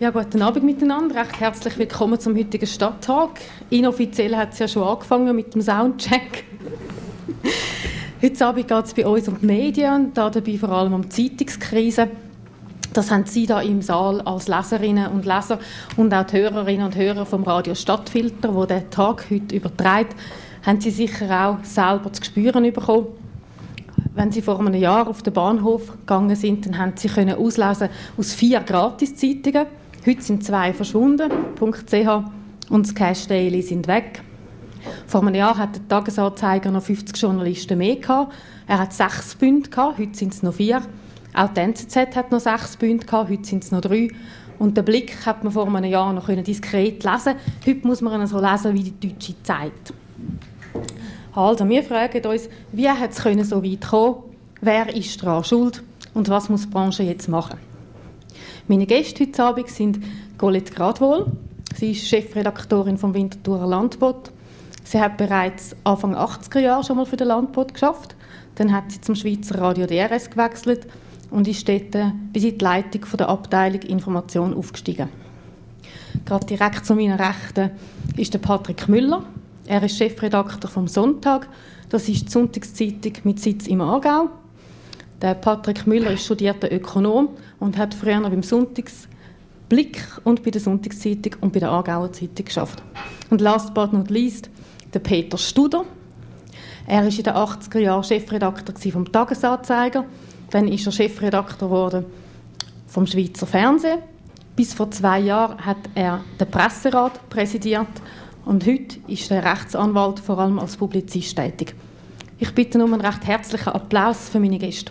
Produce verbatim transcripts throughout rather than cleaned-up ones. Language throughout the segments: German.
Ja, guten Abend miteinander. Recht herzlich willkommen zum heutigen Stadttag. Inoffiziell hat es ja schon angefangen mit dem Soundcheck. Heute Abend geht es bei uns um die Medien und dabei vor allem um die Zeitungskrise. Das haben Sie da im Saal als Leserinnen und Leser und auch die Hörerinnen und Hörer vom Radio Stadtfilter, die den Tag heute überträgt, haben Sie sicher auch selber zu spüren bekommen. Wenn Sie vor einem Jahr auf den Bahnhof gegangen sind, dann haben Sie können auslesen aus vier Gratiszeitungen. Heute sind zwei verschwunden, .ch und das Cash Daily sind weg. Vor einem Jahr hat der Tagesanzeiger noch fünfzig Journalisten mehr gehabt. Er hat sechs Bünde gehabt, heute sind es noch vier. Auch die N Z Z hat noch sechs Bünde gehabt, heute sind es noch drei. Und den Blick hat man vor einem Jahr noch diskret lesen. Heute muss man ihn so lesen wie die Deutsche Zeit. Also, wir fragen uns, wie hat es so weit kommen? Wer ist daran schuld? Und was muss die Branche jetzt machen? Meine Gäste heute Abend sind Colette Gradwohl. Sie ist Chefredaktorin vom Winterthurer Landbot. Sie hat bereits Anfang achtziger Jahre schon mal für den Landbot geschafft. Dann hat sie zum Schweizer Radio D R S gewechselt und ist dort bis in die Leitung der Abteilung Information aufgestiegen. Gerade direkt zu meiner Rechten ist der Patrick Müller. Er ist Chefredakteur vom Sonntag. Das ist die Sonntagszeitung mit Sitz im Aargau. Der Patrick Müller ist studierter Ökonom und hat früher noch beim Sonntagsblick und bei der Sonntagszeitung und bei der Aargauer Zeitung geschafft. Und last but not least, der Peter Studer. Er ist in den achtziger Jahren Chefredakteur vom Tagesanzeiger. Dann ist er Chefredakteur geworden vom Schweizer Fernsehen. Bis vor zwei Jahren hat er den Presserat präsidiert. Und heute ist der Rechtsanwalt vor allem als Publizist tätig. Ich bitte um einen recht herzlichen Applaus für meine Gäste.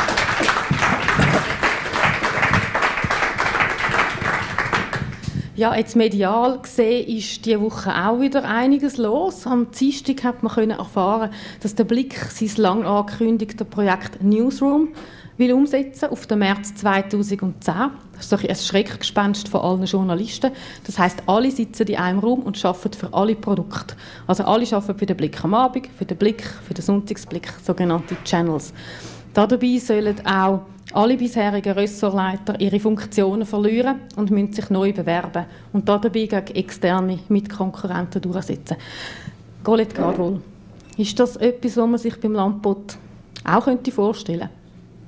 Ja, jetzt medial gesehen ist diese Woche auch wieder einiges los. Am Dienstag hat man erfahren, dass der Blick sein lang angekündigte Projekt Newsroom will umsetzen auf den März zweitausendzehn. Das ist doch ein Schreckgespenst von allen Journalisten. Das heisst, alle sitzen in einem Raum und arbeiten für alle Produkte. Also alle arbeiten für den Blick am Abend, für den Blick, für den Sonntagsblick, sogenannte Channels. Dabei sollen auch alle bisherigen Ressortleiter ihre Funktionen verlieren und müssen sich neu bewerben und dabei gegen externe Mitkonkurrenten durchsetzen. Colette Gradwohl, ist das etwas, was man sich beim Landbot auch vorstellen könnte?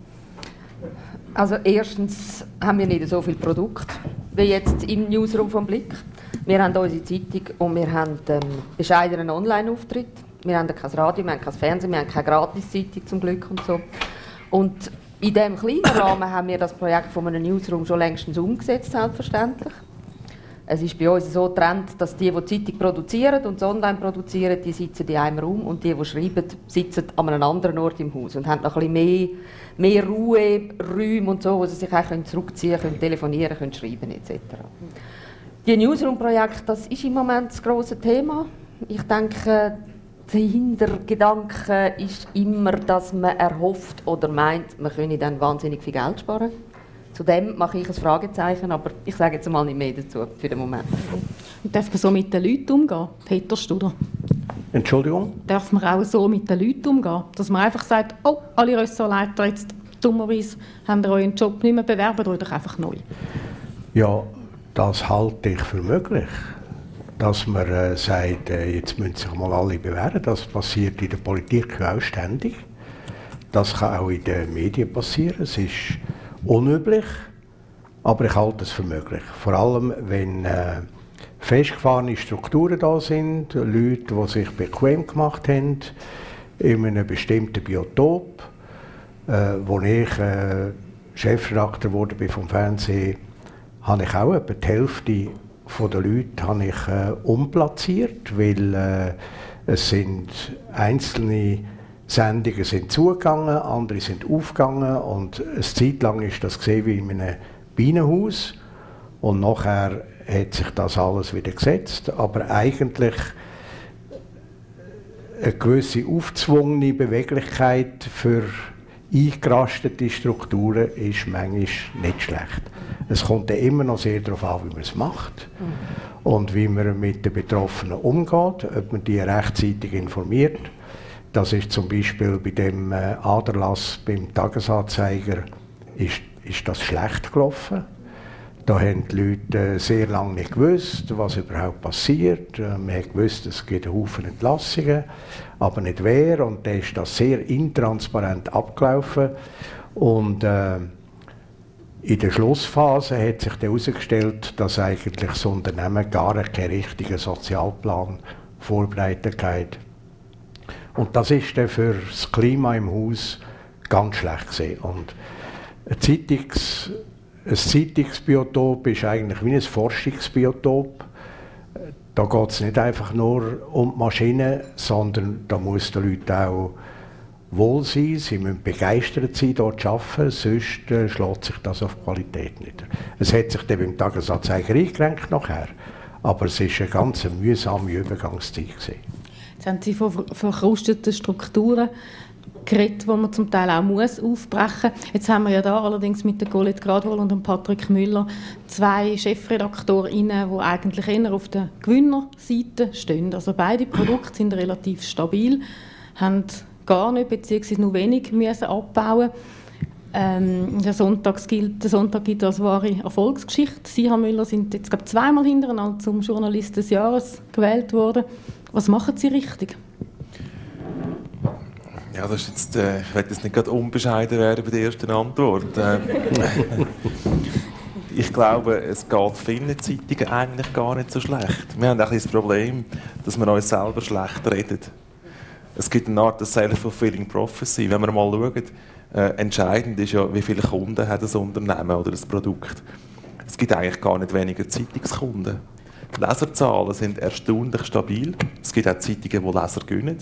Also erstens haben wir nicht so viele Produkte wie jetzt im Newsroom vom Blick. Wir haben unsere Zeitung und wir haben einen bescheidenen Online-Auftritt. Wir haben kein Radio, wir haben kein Fernsehen, wir haben keine Gratiszeitung zum Glück und so. Und in diesem kleinen Rahmen haben wir das Projekt von einem Newsroom schon längstens umgesetzt, selbstverständlich. Es ist bei uns so getrennt, dass die, die die Zeitung produzieren und das Online produzieren, die sitzen in einem Raum und die, die schreiben, sitzen an einem anderen Ort im Haus und haben noch ein bisschen mehr, mehr Ruhe, Räume und so, wo sie sich auch zurückziehen können, telefonieren können, schreiben et cetera. Die Newsroom-Projekte, das ist im Moment das grosse Thema. Ich denke, der Hintergedanke ist immer, dass man erhofft oder meint, man könne dann wahnsinnig viel Geld sparen. Zu dem mache ich ein Fragezeichen, aber ich sage jetzt mal nicht mehr dazu für den Moment. Und darf man so mit den Leuten umgehen, Peter Studer? Entschuldigung? Darf man auch so mit den Leuten umgehen, dass man einfach sagt, oh, alle Ressortleiter jetzt dummerweise haben euren Job nicht mehr, bewerben euch doch einfach neu? Ja, das halte ich für möglich. Dass man äh, sagt, äh, jetzt müssen sich mal alle bewerben, das passiert in der Politik auch ständig. Das kann auch in den Medien passieren. Es ist unüblich, aber ich halte es für möglich. Vor allem, wenn äh, festgefahrene Strukturen da sind, Leute, die sich bequem gemacht haben, in einem bestimmten Biotop. Äh, wo ich äh, Chefredakteur wurde bin vom Fernsehen, habe ich auch etwa die Hälfte von den Leuten habe ich, äh, umplatziert, weil äh, es sind einzelne Sendungen sind zugegangen, andere sind aufgegangen und eine Zeit lang ist das gesehen wie in einem Bienenhaus und nachher hat sich das alles wieder gesetzt, aber eigentlich eine gewisse aufgezwungene Beweglichkeit für eingerastete Strukturen ist manchmal nicht schlecht. Es kommt ja immer noch sehr darauf an, wie man es macht mhm. und wie man mit den Betroffenen umgeht, ob man die rechtzeitig informiert. Das ist zum Beispiel bei dem äh, Aderlass beim Tagesanzeiger ist, ist das schlecht gelaufen. Da haben die Leute sehr lange nicht gewusst, was überhaupt passiert. Man hat gewusst, es gibt einen Haufen Entlassungen, aber nicht wer. Und dann ist das sehr intransparent abgelaufen. Und äh, in der Schlussphase hat sich dann herausgestellt, dass eigentlich das Unternehmen gar keinen richtigen Sozialplan vorbereitet hat. Und das ist dann für das Klima im Haus ganz schlecht gewesen. Und ein Zeitungs Ein Zeitungsbiotop ist eigentlich wie ein Forschungsbiotop. Da geht es nicht einfach nur um die Maschinen, sondern da muss den Leuten auch wohl sein, sie müssen begeistert sein, dort zu arbeiten, sonst äh, schlägt sich das auf Qualität nieder. Es hat sich dann beim Tagesanzeiger eingerenkt nachher, aber es war eine ganz mühsame Übergangszeit gewesen. Jetzt haben Sie von verkrusteten Strukturen geredet, die man zum Teil auch muss aufbrechen muss. Jetzt haben wir ja da allerdings mit der Colette Gradwohl und dem Patrick Müller zwei Chefredaktorinnen, die eigentlich eher auf der Gewinnerseite stehen. Also beide Produkte sind relativ stabil, haben gar nicht bzw. nur wenig müssen abbauen. Ähm, der, Sonntag gilt, der Sonntag gilt als wahre Erfolgsgeschichte. Sie, Herr Müller, sind jetzt glaube zweimal hintereinander zum Journalist des Jahres gewählt worden. Was machen Sie richtig? Ja, das ist jetzt, äh, ich will jetzt nicht gerade unbescheiden werden bei der ersten Antwort. Äh, ich glaube, es geht vielen Zeitungen eigentlich gar nicht so schlecht. Wir haben ein bisschen das Problem, dass wir uns selber schlecht reden. Es gibt eine Art Self-Fulfilling Prophecy. Wenn wir mal schauen, äh, entscheidend ist ja, wie viele Kunden hat das Unternehmen oder das Produkt. Es gibt eigentlich gar nicht weniger Zeitungskunden. Die Leserzahlen sind erstaunlich stabil. Es gibt auch Zeitungen, die Leser gewinnen.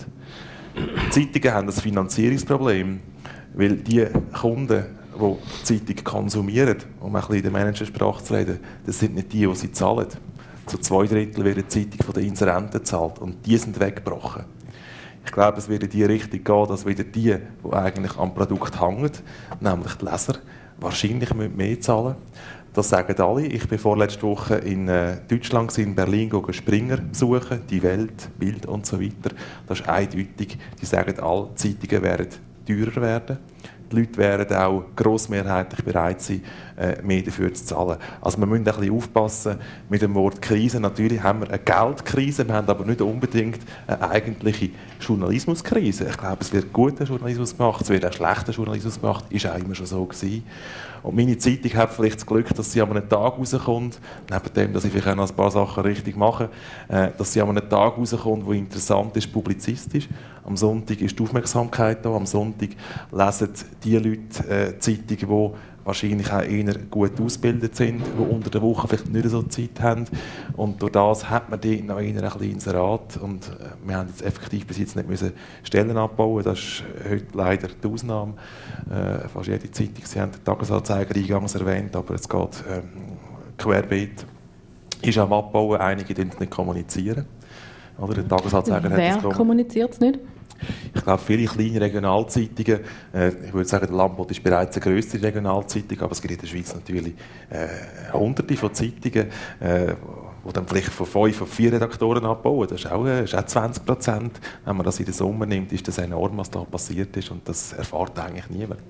Die Zeitungen haben das Finanzierungsproblem, weil die Kunden, die die Zeitung konsumieren, um ein bisschen in der Managersprache zu reden, das sind nicht die, die sie zahlen. Zu zwei Drittel wird die Zeitung von den Inserenten gezahlt und die sind weggebrochen. Ich glaube, es wird in die Richtung gehen, dass wieder die, die eigentlich am Produkt hängen, nämlich die Leser, wahrscheinlich mehr zahlen. Das sagen alle. Ich war vorletzte Woche in äh, Deutschland, in Berlin, Springer besuchen, die Welt, Bild und so weiter. Das ist eindeutig. Die sagen, alle Zeitungen werden teurer werden. Die Leute werden auch grossmehrheitlich bereit sein, äh, mehr dafür zu zahlen. Also wir müssen ein bisschen aufpassen mit dem Wort Krise. Natürlich haben wir eine Geldkrise, wir haben aber nicht unbedingt eine eigentliche Journalismuskrise. Ich glaube, es wird guter Journalismus gemacht, es wird auch schlechter Journalismus gemacht, ist auch immer schon so gewesen. Und meine Zeitung hat vielleicht das Glück, dass sie an einem Tag rauskommt, neben dem, dass ich vielleicht auch noch ein paar Sachen richtig mache, äh, dass sie an einem Tag rauskommt, der interessant ist, publizistisch. Am Sonntag ist die Aufmerksamkeit da, am Sonntag lesen die Leute äh, Zeitungen, die wahrscheinlich auch eher gut ausgebildet sind, die unter der Woche vielleicht nicht so Zeit haben. Und durch das hat man die noch eher ein bisschen Inserat. Und äh, wir haben jetzt effektiv bis jetzt nicht müssen Stellen abbauen. Das ist heute leider die Ausnahme. Äh, fast jede Zeitung, Sie haben den Tagesanzeiger eingangs erwähnt, aber es geht ähm, querbeet. Ist am Abbauen, einige können es nicht kommunizieren. Oder der Tagesanzeiger Wer hat es kommuniziert es nicht? Ich glaube, viele kleine Regionalzeitungen, äh, ich würde sagen, der Landbot ist bereits eine grössere Regionalzeitung, aber es gibt in der Schweiz natürlich äh, hunderte von Zeitungen, äh, die dann vielleicht von fünf auf vier Redaktoren abbauen. Das ist auch, äh, ist auch zwanzig Prozent. Wenn man das in den Sommer nimmt, ist das enorm, was da passiert ist, und das erfährt eigentlich niemand.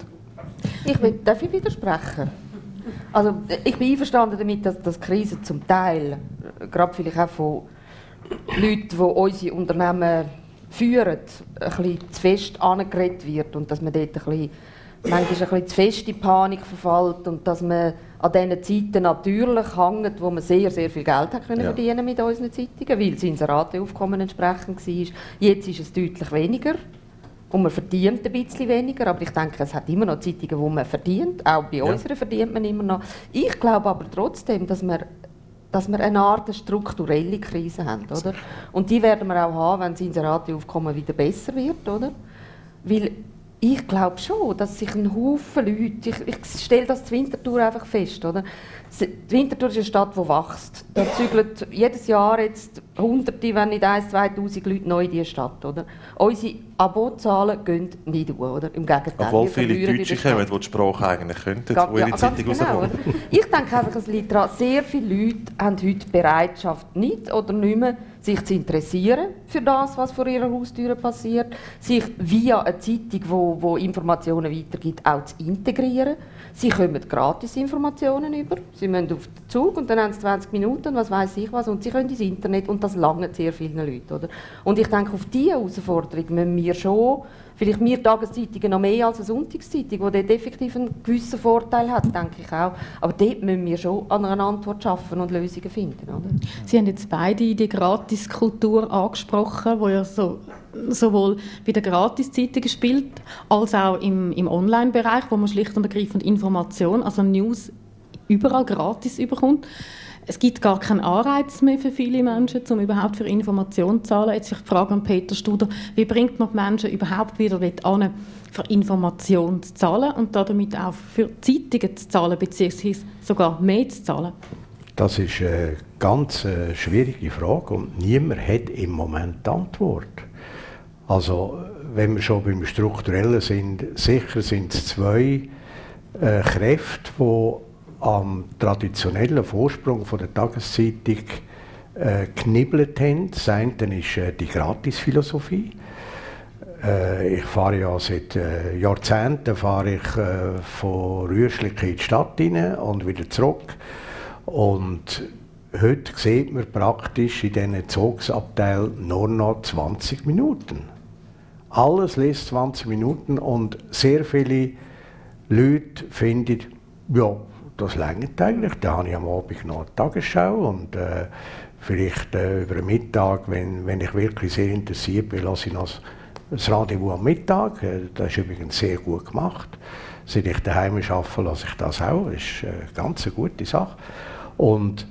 Ich will, darf ich widersprechen? Also, ich bin einverstanden damit, dass, dass Krisen zum Teil, gerade vielleicht auch von Leuten, die unsere Unternehmen führen, ein bisschen zu fest angeredet wird und dass man dort ein bisschen, manchmal ein bisschen zu fest in Panik verfällt und dass man an diesen Zeiten natürlich hängt, wo man sehr, sehr viel Geld hat können ja. verdienen mit unseren Zeitungen, weil das Inserateaufkommen entsprechend war. Jetzt ist es deutlich weniger und man verdient ein bisschen weniger, aber ich denke, es hat immer noch Zeitungen, die man verdient, auch bei ja. unseren verdient man immer noch. Ich glaube aber trotzdem, dass wir dass wir eine Art strukturelle Krise haben, oder? Und die werden wir auch haben, wenn das Inserateaufkommen wieder besser wird, oder? Weil ich glaube schon, dass sich ein Haufen Leute, ich, ich stelle das zu Winterthur einfach fest, oder? Die Winterthur ist eine Stadt, die wächst. Da zügeln jedes Jahr jetzt Hunderte, wenn nicht eins, zweitausend Leute neu in diese Stadt, oder? Unsere Abozahlen gehen nicht hoch, oder? Im Gegenteil. Obwohl viele Deutsche kommen, die die Sprache eigentlich könnten, Ga- die ja, ihre Zeitung genau, rauskommen. Ich denke einfach, es liegt daran, sehr viele Leute haben heute Bereitschaft, nicht oder nicht mehr, sich zu interessieren für das, was vor ihrer Haustür passiert, sich via eine Zeitung, die wo, wo Informationen weitergibt, auch zu integrieren. Sie kommen gratis Informationen über. Sie müssen auf den Zug und dann haben sie zwanzig Minuten, was weiß ich was, und sie können ins Internet und das langt sehr vielen Leuten. Oder? Und ich denke, auf diese Herausforderung müssen wir schon, vielleicht wir Tageszeitungen noch mehr als eine Sonntagszeitung, die dort effektiv einen gewissen Vorteil hat, denke ich auch. Aber dort müssen wir schon an einer Antwort schaffen und Lösungen finden. Oder? Sie haben jetzt beide die Gratiskultur angesprochen, die ja so, sowohl bei den Gratiszeitungen spielt, als auch im, im Online-Bereich, wo man schlicht und ergreifend Information, also News, überall gratis überkommt. Es gibt gar keinen Anreiz mehr für viele Menschen, um überhaupt für Information zu zahlen. Jetzt ich frage an Peter Studer, wie bringt man die Menschen überhaupt wieder an, für Information zu zahlen und damit auch für Zeitungen zu zahlen, beziehungsweise sogar mehr zu zahlen? Das ist eine ganz äh, schwierige Frage und niemand hat im Moment die Antwort. Also, wenn wir schon beim Strukturellen sind, sicher sind es zwei äh, Kräfte, die am traditionellen Vorsprung von der Tageszeitung äh, knibbelt haben. Das eine ist äh, die Gratisphilosophie. Äh, ich fahre ja seit äh, Jahrzehnten fahre ich, äh, von Rüschlik in die Stadt rein und wieder zurück. Und heute sieht man praktisch in diesen Zugsabteilen nur noch zwanzig Minuten. Alles lässt zwanzig Minuten und sehr viele Leute finden, ja, das reicht eigentlich. Da habe ich am Abend noch eine Tagesschau und äh, vielleicht äh, über den Mittag, wenn, wenn ich wirklich sehr interessiert bin, lasse ich noch das Rendezvous am Mittag. Äh, das ist übrigens sehr gut gemacht. Seit ich daheim arbeite, lasse ich das auch. Das ist eine ganz eine gute Sache. Und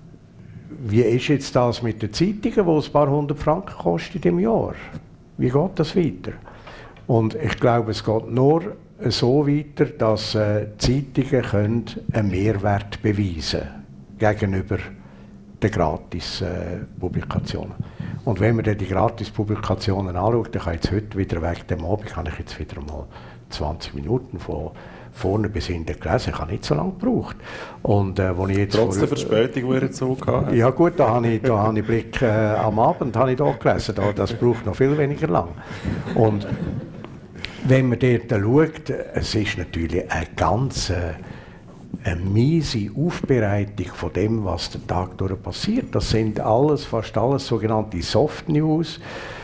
wie ist jetzt das mit den Zeitungen, die ein paar hundert Franken kosten im Jahr? Wie geht das weiter? Und ich glaube, es geht nur so weiter, dass äh, Zeitungen können einen Mehrwert beweisen gegenüber den Gratis-Publikationen. Äh, Und wenn man dann die Gratis-Publikationen anschaut, dann kann ich jetzt heute wieder weg dem Abend, kann ich jetzt wieder mal zwanzig Minuten von vorne bis hinten gelesen. Ich habe nicht so lange gebraucht. Und, äh, wo ich jetzt Trotz vor, der Verspätung, die ihr jetzt so gehabt habt? Ja gut, da habe ich, da habe ich Blick, äh, am Abend habe ich da gelesen. Da, das braucht noch viel weniger lang. Und wenn man dort schaut, es ist natürlich eine ganz äh, eine miese Aufbereitung von dem, was den Tag durch passiert. Das sind alles, fast alles sogenannte Soft News.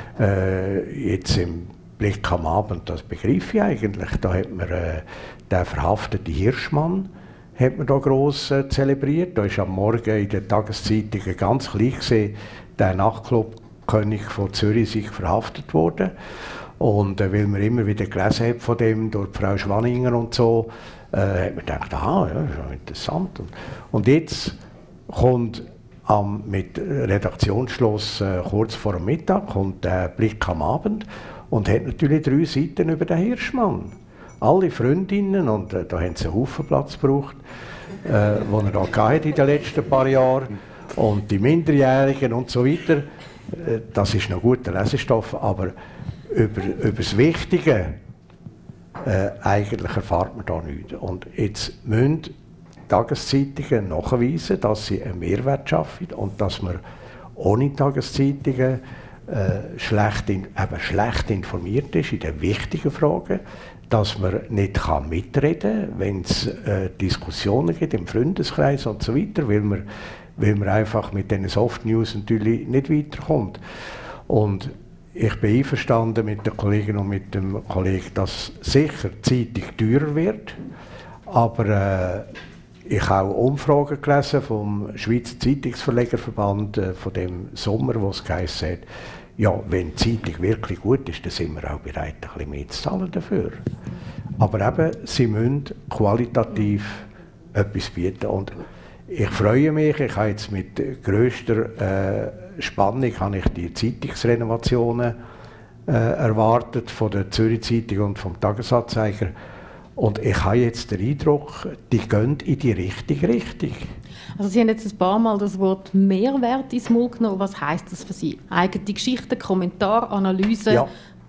Äh, jetzt im Blick am Abend, das begreife ich eigentlich. Da hat man äh, den verhafteten Hirschmann hat man da gross äh, zelebriert. Da ist am Morgen in den Tageszeitungen ganz klein gesehen, der Nachtclub-König von Zürich sich verhaftet wurde. Und äh, weil man immer wieder gelesen hat von dem durch Frau Schwanninger und so, äh, hat man gedacht, aha, ja, ist interessant. Und, und jetzt kommt am, mit Redaktionsschluss äh, kurz vor dem Mittag kommt der Blick am Abend und hat natürlich drei Seiten über den Hirschmann. Alle Freundinnen, und äh, da haben sie einen Haufen Platz gebraucht, äh, den er da hatte in den letzten paar Jahren, und die Minderjährigen und so weiter. Äh, das ist noch guter Lesestoff, aber über, über das Wichtige äh, eigentlich erfahrt man da nichts. Und jetzt müssen Tageszeitungen nachweisen, dass sie einen Mehrwert schaffen und dass man ohne Tageszeitungen äh, schlecht, in, eben schlecht informiert ist in den wichtigen Fragen, dass man nicht kann mitreden kann, wenn es äh, Diskussionen gibt im Freundeskreis und so weiter, weil man, weil man einfach mit diesen Soft News natürlich nicht weiterkommt. Und ich bin einverstanden mit den Kollegen und mit dem Kollegen, dass sicher die Zeitung teurer wird, aber äh, ich habe auch Umfragen gelesen vom Schweizer Zeitungsverlegerverband äh, von dem Sommer, wo es geheißen hat, ja, wenn die Zeitung wirklich gut ist, dann sind wir auch bereit, ein bisschen mehr zu zahlen dafür. Aber eben, sie müssen qualitativ etwas bieten. Und ich freue mich, ich habe jetzt mit grösster äh, Spannung habe ich die Zeitungsrenovationen äh, erwartet von der Zürich Zeitung und vom Tagesanzeiger. Und ich habe jetzt den Eindruck, die gehen in die richtige Richtung. Also Sie haben jetzt ein paar Mal das Wort Mehrwert ins Maul genommen. Was heisst das für Sie? Eigene Geschichten, Kommentar, Analyse? Ja.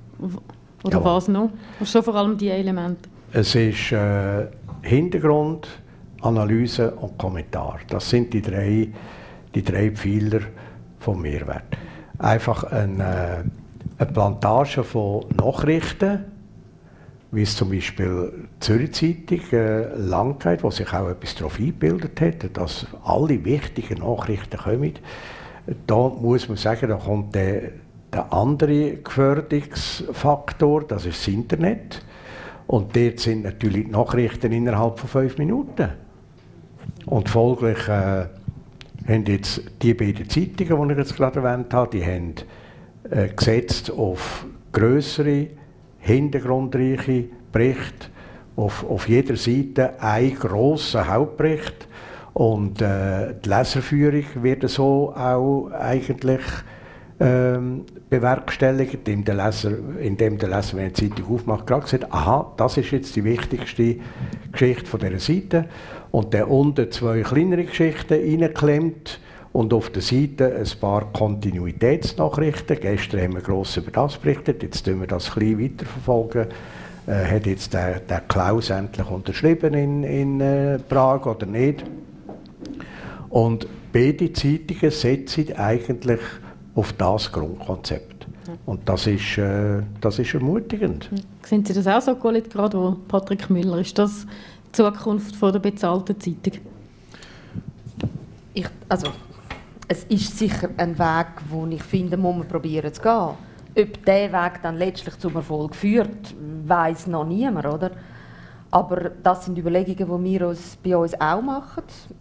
Oder ja. was noch? Und schon vor allem die Elemente? Es ist äh, Hintergrund, Analyse und Kommentar. Das sind die drei, die drei Pfeiler vom Mehrwert. Einfach eine, eine Plantage von Nachrichten, wie es zum Beispiel die Zürich Zeitung äh, lang geht, wo sich auch etwas darauf eingebildet hat, dass alle wichtigen Nachrichten kommen. Da muss man sagen, da kommt der, der andere Gefährdungsfaktor, das ist das Internet. Und dort sind natürlich die Nachrichten innerhalb von fünf Minuten. Und folglich äh, haben jetzt die beiden Zeitungen, die ich jetzt gerade erwähnt habe, die haben äh, gesetzt auf grössere, hintergrundreiche Berichte, auf, auf jeder Seite einen grossen Hauptbericht. Und äh, die Leserführung wird so auch eigentlich ähm, bewerkstelligt, indem der Leser, indem der Leser, wenn er die Zeitung aufmacht, gerade sagt, aha, das ist jetzt die wichtigste Geschichte von dieser Seite. Und der unten zwei kleinere Geschichten reinklemmt und auf der Seite ein paar Kontinuitätsnachrichten. Gestern haben wir gross über das berichtet, jetzt tun wir das klein weiterverfolgen. Äh, hat jetzt der, der Klaus endlich unterschrieben in, in äh, Prag oder nicht? Und beide Zeitungen setzen eigentlich auf das Grundkonzept. Und das ist, äh, das ist ermutigend. Sehen Sie das auch so, Colette, gerade wo Patrick Müller, ist das die Zukunft von der bezahlten Zeitung? Ich, also, es ist sicher ein Weg, den ich finde, muss man probieren zu gehen. Ob dieser Weg dann letztlich zum Erfolg führt, weiss noch niemand, oder? Aber das sind Überlegungen, die wir uns bei uns auch machen.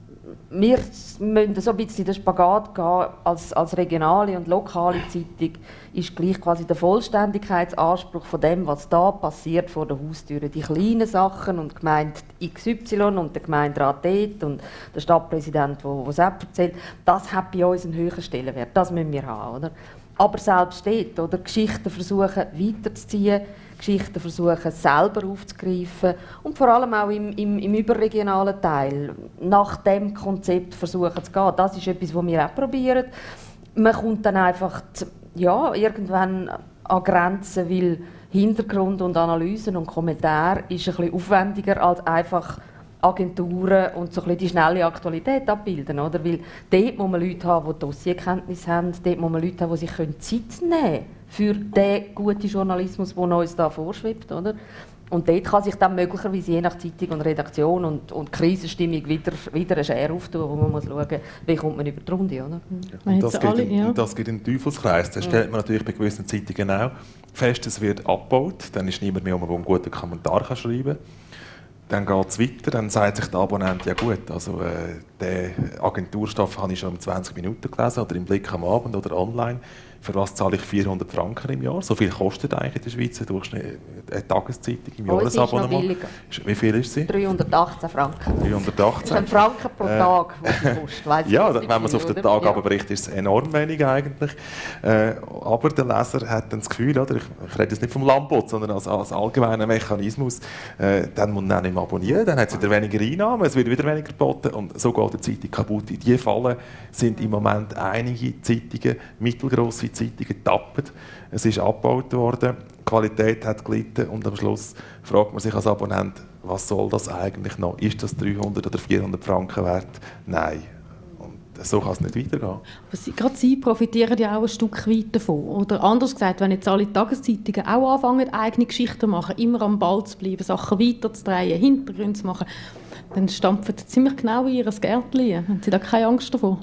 Wir müssen so ein bisschen den Spagat gehen, als, als regionale und lokale Zeitung ist gleich quasi der Vollständigkeitsanspruch von dem, was da passiert vor der Haustüre. Die kleinen Sachen und die Gemeinde X Y und der Gemeinderat dort und der Stadtpräsident, der es erzählt, das hat bei uns einen höheren Stellenwert. Das müssen wir haben, oder? Aber selbst dort, oder, Geschichten versuchen weiterzuziehen, Geschichten versuchen selber aufzugreifen und vor allem auch im, im, im überregionalen Teil nach dem Konzept versuchen zu gehen. Das ist etwas, was wir auch probieren. Man kommt dann einfach zu, ja, irgendwann an Grenzen, weil Hintergrund und Analysen und Kommentare ist ein bisschen aufwendiger als einfach Agenturen und so ein bisschen die schnelle Aktualität abbilden, oder? Weil dort muss man Leute haben, die Dossierkenntnis haben, dort muss man Leute haben, die sich Zeit nehmen können für den guten Journalismus, der uns da vorschwebt, oder? Und dort kann sich dann möglicherweise je nach Zeitung und Redaktion und, und Krisenstimmung wieder, wieder eine Schere auftun, wo man muss schauen muss, wie kommt man über die Runde, oder? Ja. Und, das alle, in, ja. und das geht in den Teufelskreis. Da stellt man natürlich bei gewissen Zeitungen auch fest, es wird abgebaut, dann ist niemand mehr, der einen guten Kommentar schreiben kann. Dann geht es weiter, dann sagt sich der Abonnent, ja gut, also äh, den Agenturstoff habe ich schon in zwanzig Minuten gelesen oder im Blick am Abend oder online. Für was zahle ich vierhundert Franken im Jahr? So viel kostet eigentlich in der Schweiz eine, eine Tageszeitung im Jahresabonnement. Wie viel ist sie? dreihundertachtzehn Franken. dreihundertachtzehn. Das ist ein Franken pro Tag, äh, was sie kostet. Weiss ja, nicht, wenn man es auf den Tag ja. abbricht, ist es enorm wenig eigentlich. Äh, aber der Leser hat dann das Gefühl, oder, ich, ich rede jetzt nicht vom Landbot, sondern als, als allgemeiner Mechanismus, äh, dann muss man nicht mehr abonnieren, dann hat es wieder weniger Einnahmen, es wird wieder weniger geboten und so geht die Zeitung kaputt. In diese Fälle sind im Moment einige Zeitungen, mittelgrosse Zeitungen tappen. Es ist abgebaut worden, die Qualität hat gelitten und am Schluss fragt man sich als Abonnent, was soll das eigentlich noch? Ist das dreihundert oder vierhundert Franken wert? Nein. Und so kann es nicht weitergehen. Aber Sie, gerade Sie profitieren ja auch ein Stück weit davon. Oder anders gesagt, wenn jetzt alle Tageszeitungen auch anfangen, eigene Geschichten zu machen, immer am Ball zu bleiben, Sachen weiterzudrehen, Hintergründe zu machen, dann stampfen Sie ziemlich genau in Ihr Gärtchen. Haben Sie da keine Angst davor?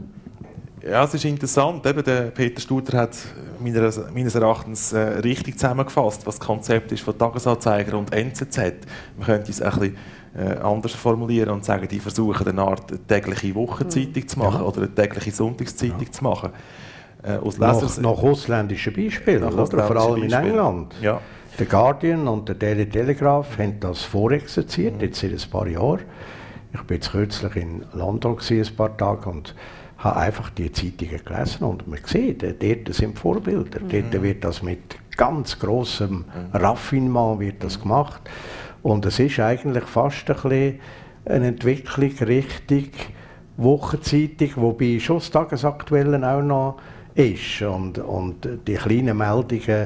Ja, es ist interessant. Eben, der Peter Studer hat meines, meines Erachtens äh, richtig zusammengefasst, was das Konzept ist von Tagesanzeiger und N Z Z. Man könnte es ein bisschen äh, anders formulieren und sagen, die versuchen eine Art tägliche Wochenzeitung zu machen ja. oder eine tägliche Sonntagszeitung ja. zu machen. Äh, aus nach, nach ausländischen Beispielen, nach oder? Vor allem in England. Ja. Der Guardian und der Daily Telegraph haben das vorexerziert, mhm. jetzt seit ein paar Jahren. Ich war jetzt kürzlich in London ein paar Tage und habe einfach die Zeitungen gelesen und man sieht, dort sind Vorbilder. Mhm. Dort wird das mit ganz grossem mhm. Raffinement wird das gemacht. Und es ist eigentlich fast ein bisschen eine Entwicklung Richtung Wochenzeitung, wobei schon das Tagesaktuelle auch noch ist. Und, und die kleinen Meldungen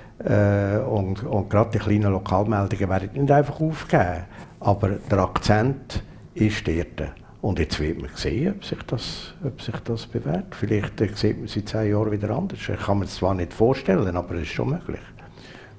äh, und, und gerade die kleinen Lokalmeldungen werden nicht einfach aufgegeben. Aber der Akzent ist dort. Und jetzt wird man sehen, ob sich das, ob sich das bewährt. Vielleicht äh, sieht man es in zehn Jahren wieder anders. Ich kann mir das zwar nicht vorstellen, aber es ist schon möglich.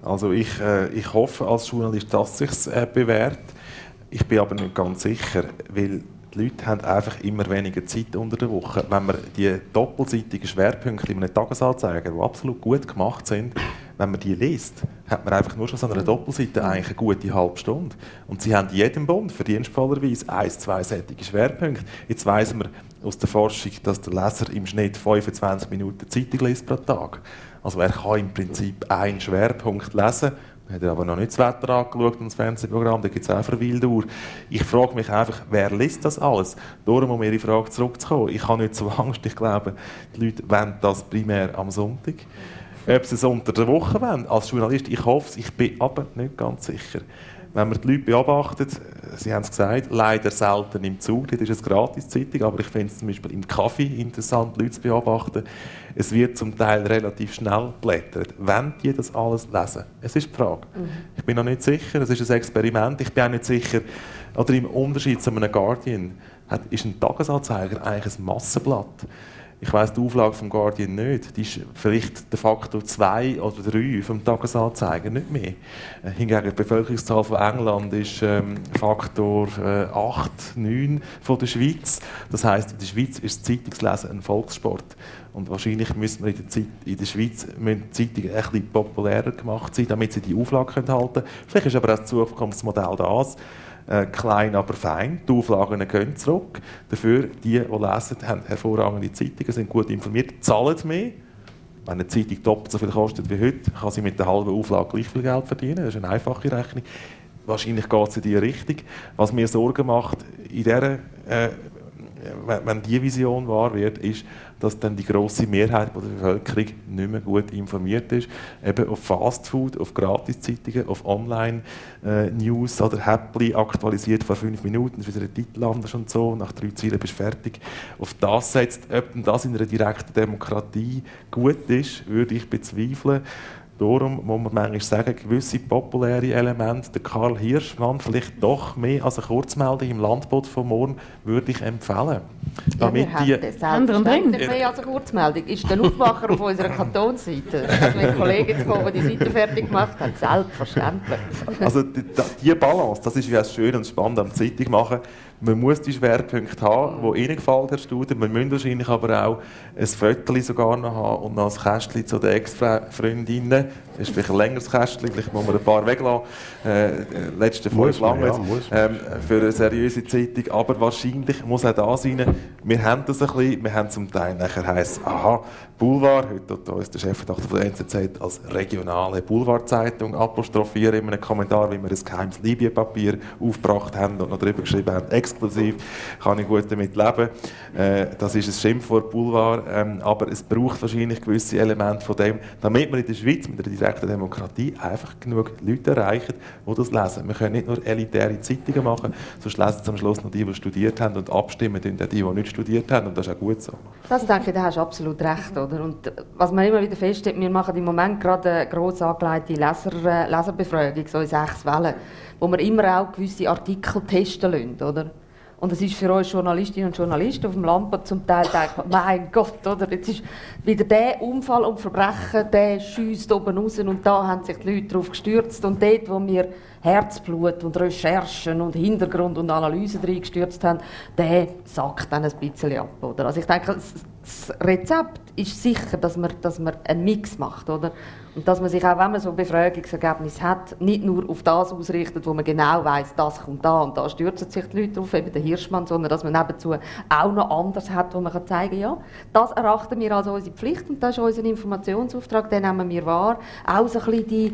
Also ich, äh, ich hoffe als Journalist, dass es sich äh, bewährt. Ich bin aber nicht ganz sicher, weil die Leute haben einfach immer weniger Zeit unter der Woche. Wenn man die doppelseitigen Schwerpunkte in einem Tagesanzeiger, die absolut gut gemacht sind, wenn man die liest, hat man einfach nur schon so einer Doppelseite eigentlich eine gute halbe Stunde. Und sie haben in jedem Bund verdienstvollerweise ein, zwei sättige Schwerpunkte. Jetzt weiss man aus der Forschung, dass der Leser im Schnitt fünfundzwanzig Minuten Zeitung liest pro Tag. Also er kann im Prinzip einen Schwerpunkt lesen. Man hat aber noch nicht das Wetter angeschaut und das Fernsehprogramm, da gibt es auch Verweildauer. Ich frage mich einfach, wer liest das alles? Darum, um Ihre Frage zurückzukommen. Ich habe nicht so Angst, ich glaube, die Leute wollen das primär am Sonntag. Ob sie es unter der Woche wollen, als Journalist, ich hoffe es, ich bin aber nicht ganz sicher. Wenn man die Leute beobachtet, Sie haben es gesagt, leider selten im Zug, das ist eine Gratis-Zeitung, aber ich finde es zum Beispiel im Kaffee interessant, Leute zu beobachten. Es wird zum Teil relativ schnell geblättert. Wenn die das alles lesen? Es ist die Frage. Mhm. Ich bin noch nicht sicher, es ist ein Experiment. Ich bin auch nicht sicher, oder im Unterschied zu einem Guardian, hat, ist ein Tagesanzeiger eigentlich ein Massenblatt. Ich weiss die Auflage vom Guardian nicht. Die ist vielleicht der Faktor zwei oder drei vom Tagesanzeiger, nicht mehr. Hingegen die Bevölkerungszahl von England ist ähm, Faktor äh, acht, neun von der Schweiz. Das heisst, in der Schweiz ist das Zeitungslesen ein Volkssport. Und wahrscheinlich müssen wir in der, Zeit, in der Schweiz müssen die Zeitungen ein bisschen populärer gemacht sein, damit sie die Auflage halten können. Vielleicht ist aber auch das Zukunftsmodell das. Äh, klein, aber fein. Die Auflagen gehen zurück. Dafür, die, die lesen, haben hervorragende Zeitungen, sind gut informiert, zahlen mehr. Wenn eine Zeitung doppelt so viel kostet wie heute, kann sie mit der halben Auflage gleich viel Geld verdienen. Das ist eine einfache Rechnung. Wahrscheinlich geht es in diese Richtung. Was mir Sorgen macht, in dieser, äh, wenn diese Vision wahr wird, ist, dass dann die grosse Mehrheit der Bevölkerung nicht mehr gut informiert ist. Eben auf Fastfood, auf Gratiszeitungen, auf Online-News oder Häppli aktualisiert vor fünf Minuten, ist wieder ein Titel anders und so, nach drei Zeilen bist du fertig. Auf das setzt, ob das in einer direkten Demokratie gut ist, würde ich bezweifeln. Darum muss man manchmal sagen, gewisse populäre Elemente, der Karl Hirschmann, vielleicht doch mehr als eine Kurzmeldung im Landbot von morgen, würde ich empfehlen. Ja, damit wir die selbstverständlich mehr als eine Kurzmeldung. Ist der Aufwacher auf unserer Kantonsseite? Hat mein Kollege jetzt gekommen, der die Seite fertig gemacht hat? Selbstverständlich. Also die, die Balance, das ist ja das Schöne und Spannende am Zeitung machen. Man muss die Schwerpunkte haben, die Ihnen gefallen, Herr Studer. Man muss wahrscheinlich aber auch ein Foto sogar noch haben und noch ein Kästchen zu den Ex-Freundinnen. Das ist vielleicht ein längeres Kästchen, vielleicht muss man ein paar weglassen. Äh, letzte fünf lange ja, ähm, für eine seriöse Zeitung. Aber wahrscheinlich muss auch da sein, wir haben das ein bisschen, wir haben zum Teil nachher heisst, aha, Boulevard, heute tut uns der Chefredakteur von der N Z Z als regionale Boulevardzeitung apostrophieren in einem Kommentar, wie wir ein geheimes Libyen-Papier aufgebracht haben und noch darüber geschrieben haben, exklusiv, kann ich gut damit leben. Äh, das ist ein Schimpfwort Boulevard, ähm, aber es braucht wahrscheinlich gewisse Elemente von dem, damit wir in der Schweiz mit einer direkten Demokratie einfach genug Leute erreichen, die das lesen. Wir können nicht nur elitäre Zeitungen machen, sonst lesen es am Schluss noch die, die studiert haben und abstimmen die, die nicht studiert haben und das ist auch gut so. Das denke ich, da hast du absolut recht. Oder? Und was man immer wieder feststellt, wir machen im Moment gerade eine gross angelegte Leser, Leserbefragung, so in sechs Wellen, wo wir immer auch gewisse Artikel testen lassen. Oder? Und es ist für uns Journalistinnen und Journalisten auf dem Landbad zum Teil denkt man, mein Gott, oder? Jetzt ist wieder der Unfall und Verbrechen, der schiesst oben raus und da haben sich die Leute darauf gestürzt. Und dort, wo wir Herzblut und Recherchen und Hintergrund und Analysen reingestürzt haben, der sackt dann ein bisschen ab. Oder? Also ich denke, das Rezept ist sicher, dass man, dass man einen Mix macht. Oder? Und dass man sich auch, wenn man so ein Befragungsergebnis hat, nicht nur auf das ausrichtet, wo man genau weiss, das kommt da und da stürzen sich die Leute drauf, eben der Hirschmann, sondern dass man nebenzu auch noch anders hat, wo man kann zeigen kann, ja, das erachten wir als unsere Pflicht und das ist unser Informationsauftrag, den nehmen wir wahr. Auch so ein bisschen die,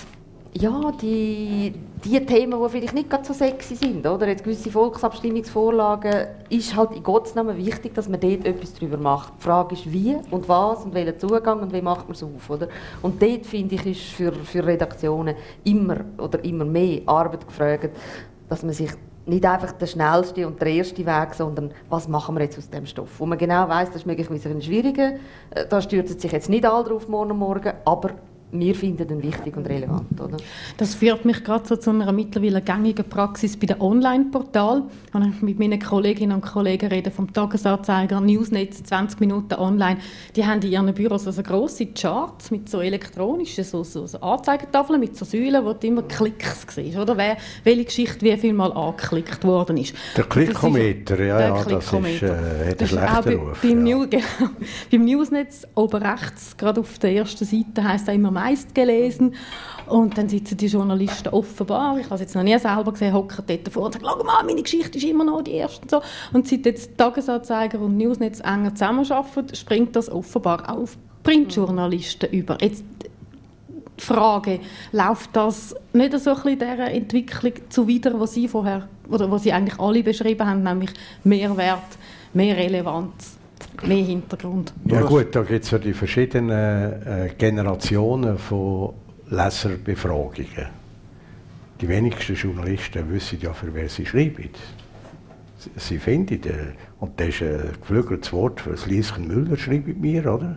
ja, die, die Themen, die vielleicht nicht ganz so sexy sind, oder? Jetzt gewisse Volksabstimmungsvorlagen ist halt in Gottes Namen wichtig, dass man dort etwas darüber macht. Die Frage ist, wie und was und welchen Zugang und wie macht man es auf, oder? Und dort, finde ich, ist für, für Redaktionen immer oder immer mehr Arbeit gefragt, dass man sich nicht einfach der schnellste und der erste Weg, sondern was machen wir jetzt aus dem Stoff? Wo man genau weiss, das ist möglicherweise ein schwieriger, da stürzen sich jetzt nicht alle drauf morgen und morgen, aber wir finden ihn wichtig und relevant. Oder? Das führt mich gerade so zu einer mittlerweile gängigen Praxis bei den Online-Portalen. Wenn ich mit meinen Kolleginnen und Kollegen rede, vom Tagesanzeiger, Newsnet, zwanzig Minuten online, die haben in ihren Büros also grosse Charts mit so elektronischen so, so, so Anzeigetafeln, mit so Säulen, wo du immer Klicks siehst, oder? Wer, welche Geschichte wie viel Mal angeklickt worden ist. Der Klickometer, ja, der ja, Klickometer. das ist, äh, hat das einen schlechten bei, Ruf. Beim, ja. New, genau, beim Newsnet oben rechts, gerade auf der ersten Seite, heisst es immer meist gelesen. Und dann sitzen die Journalisten offenbar, ich habe es jetzt noch nie selber gesehen, hocken dort davor und sagen, schau mal, meine Geschichte ist immer noch die erste. Und, so. Und seit jetzt Tagesanzeiger und Newsnet enger zusammenarbeiten, springt das offenbar auch auf Printjournalisten über. Jetzt die Frage, läuft das nicht so ein bisschen dieser Entwicklung zuwider, die Sie vorher, oder was Sie eigentlich alle beschrieben haben, nämlich mehr Wert, mehr Relevanz, mehr Hintergrund? Ja gut, da gibt es ja die verschiedenen äh, Generationen von Leserbefragungen. Die wenigsten Journalisten wissen ja, für wer sie schreiben. Sie, sie finden, äh, und das ist ein geflügeltes Wort für das Lieschen Müller, schreibt mir, oder?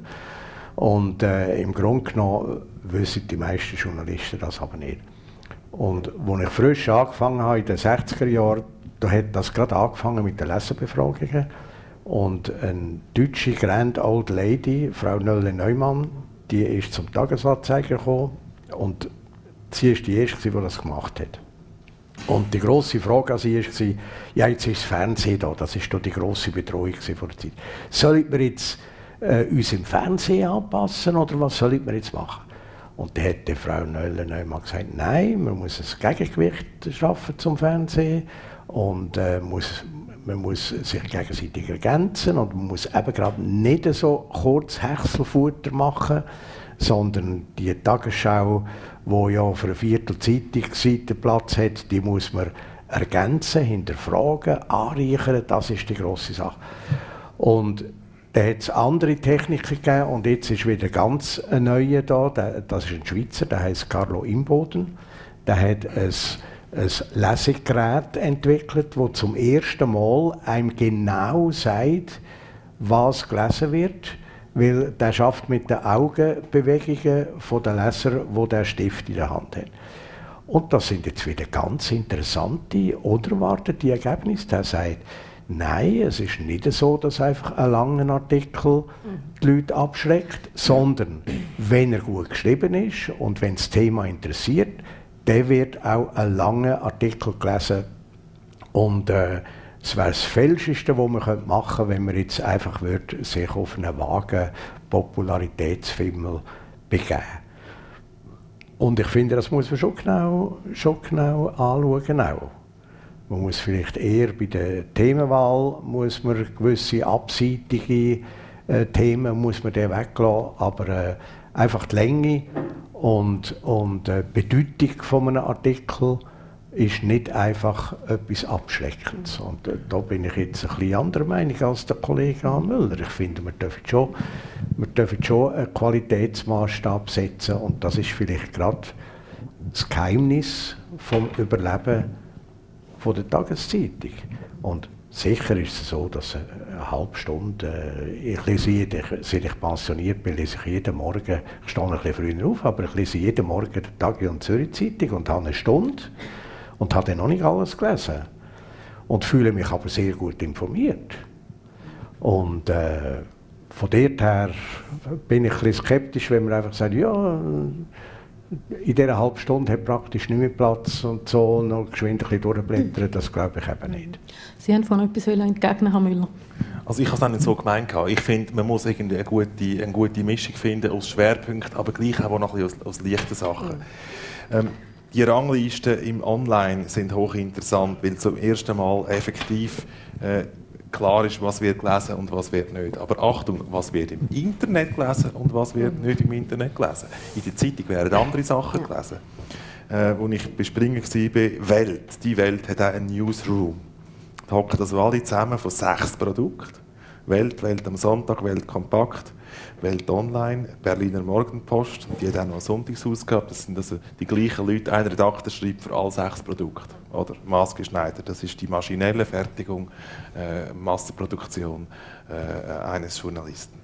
Und äh, im Grunde genommen wissen die meisten Journalisten das aber nicht. Und als ich frisch angefangen habe, in den sechziger Jahren, da hat das gerade angefangen mit den Leserbefragungen. Und eine deutsche Grand Old Lady, Frau Nölle-Neumann, die ist zum Tagesanzeiger gekommen und sie ist die Erste, die das gemacht hat. Und die grosse Frage an sie war, ja, jetzt ist das Fernsehen da, das war die grosse Bedrohung vor der Zeit. Sollen wir jetzt äh, uns im Fernsehen anpassen oder was sollen wir jetzt machen? Und dann hat die Frau Nölle-Neumann gesagt, nein, man muss ein Gegengewicht schaffen zum Fernsehen und äh, muss man muss sich gegenseitig ergänzen und man muss eben gerade nicht so kurz Häckselfutter machen, sondern die Tagesschau, die ja für eine Viertel Zeitungsseite Platz hat, die muss man ergänzen, hinterfragen, anreichern, das ist die grosse Sache. Und dann hat es andere Techniken gegeben und jetzt ist wieder ganz ein neuer da, das ist ein Schweizer, der heisst Carlo Imboden, der hat ein ein Lesegerät entwickelt, das zum ersten Mal einem genau sagt, was gelesen wird, weil der schafft mit den Augenbewegungen der Leser, die der Stift in der Hand hat. Und das sind jetzt wieder ganz interessante, unerwartete Ergebnisse. Der sagt, nein, es ist nicht so, dass einfach ein langer Artikel die Leute abschreckt, sondern wenn er gut geschrieben ist und wenn das Thema interessiert, dann wird auch ein langer Artikel gelesen. Und äh, es wäre das Falscheste, was man machen könnte, wenn man jetzt einfach würde, sich auf einen vagen Popularitätsfimmel begeben. Und ich finde, das muss man schon genau, schon genau anschauen. Auch. Man muss vielleicht eher bei der Themenwahl muss man gewisse abseitige äh, Themen muss man weglassen, aber äh, einfach die Länge und, und die Bedeutung von einem Artikel ist nicht einfach etwas Abschreckendes. Und äh, da bin ich jetzt ein bisschen anderer Meinung als der Kollege Ann Müller. Ich finde, wir dürfen schon, wir dürfen schon einen Qualitätsmaßstab setzen und das ist vielleicht gerade das Geheimnis vom Überleben von der Tageszeitung. Und sicher ist es so, dass eine halbe Stunde, ich lese jeden, seit ich pensioniert bin, lese ich jeden Morgen, ich stehe ein bisschen früher auf, aber ich lese jeden Morgen die Tagi- und Zürich-Zeitung und habe eine Stunde und habe dann noch nicht alles gelesen. Und fühle mich aber sehr gut informiert. Und äh, von dort her bin ich ein bisschen skeptisch, wenn man einfach sagt, ja, in dieser halben Stunde hat praktisch nicht mehr Platz und so noch geschwind ein bisschen durchblättern, das glaube ich eben nicht. Sie haben vorhin etwas entgegnen, Herr Müller. Also ich habe es auch nicht so gemeint. Ich finde, man muss irgendwie eine gute, eine gute Mischung finden aus Schwerpunkten, aber gleich auch noch ein bisschen aus, aus leichten Sachen. Ähm, die Ranglisten im Online sind hochinteressant, weil zum ersten Mal effektiv äh, klar ist, was wird gelesen und was wird nicht. Aber Achtung, was wird im Internet gelesen und was wird nicht im Internet gelesen. In der Zeitung werden andere Sachen gelesen. Äh, als ich bei Springer war, Welt. Die Welt hat auch einen Newsroom. Da hocken also alle zusammen von sechs Produkten. Welt, Welt am Sonntag, Welt kompakt, Welt online, Berliner Morgenpost. Die hat auch noch eine Sonntagsausgabe. Das sind also die gleichen Leute. Ein Redakteur schreibt für alle sechs Produkte. Oder maßgeschneidert. Das ist die maschinelle Fertigung, äh, Massenproduktion äh, eines Journalisten.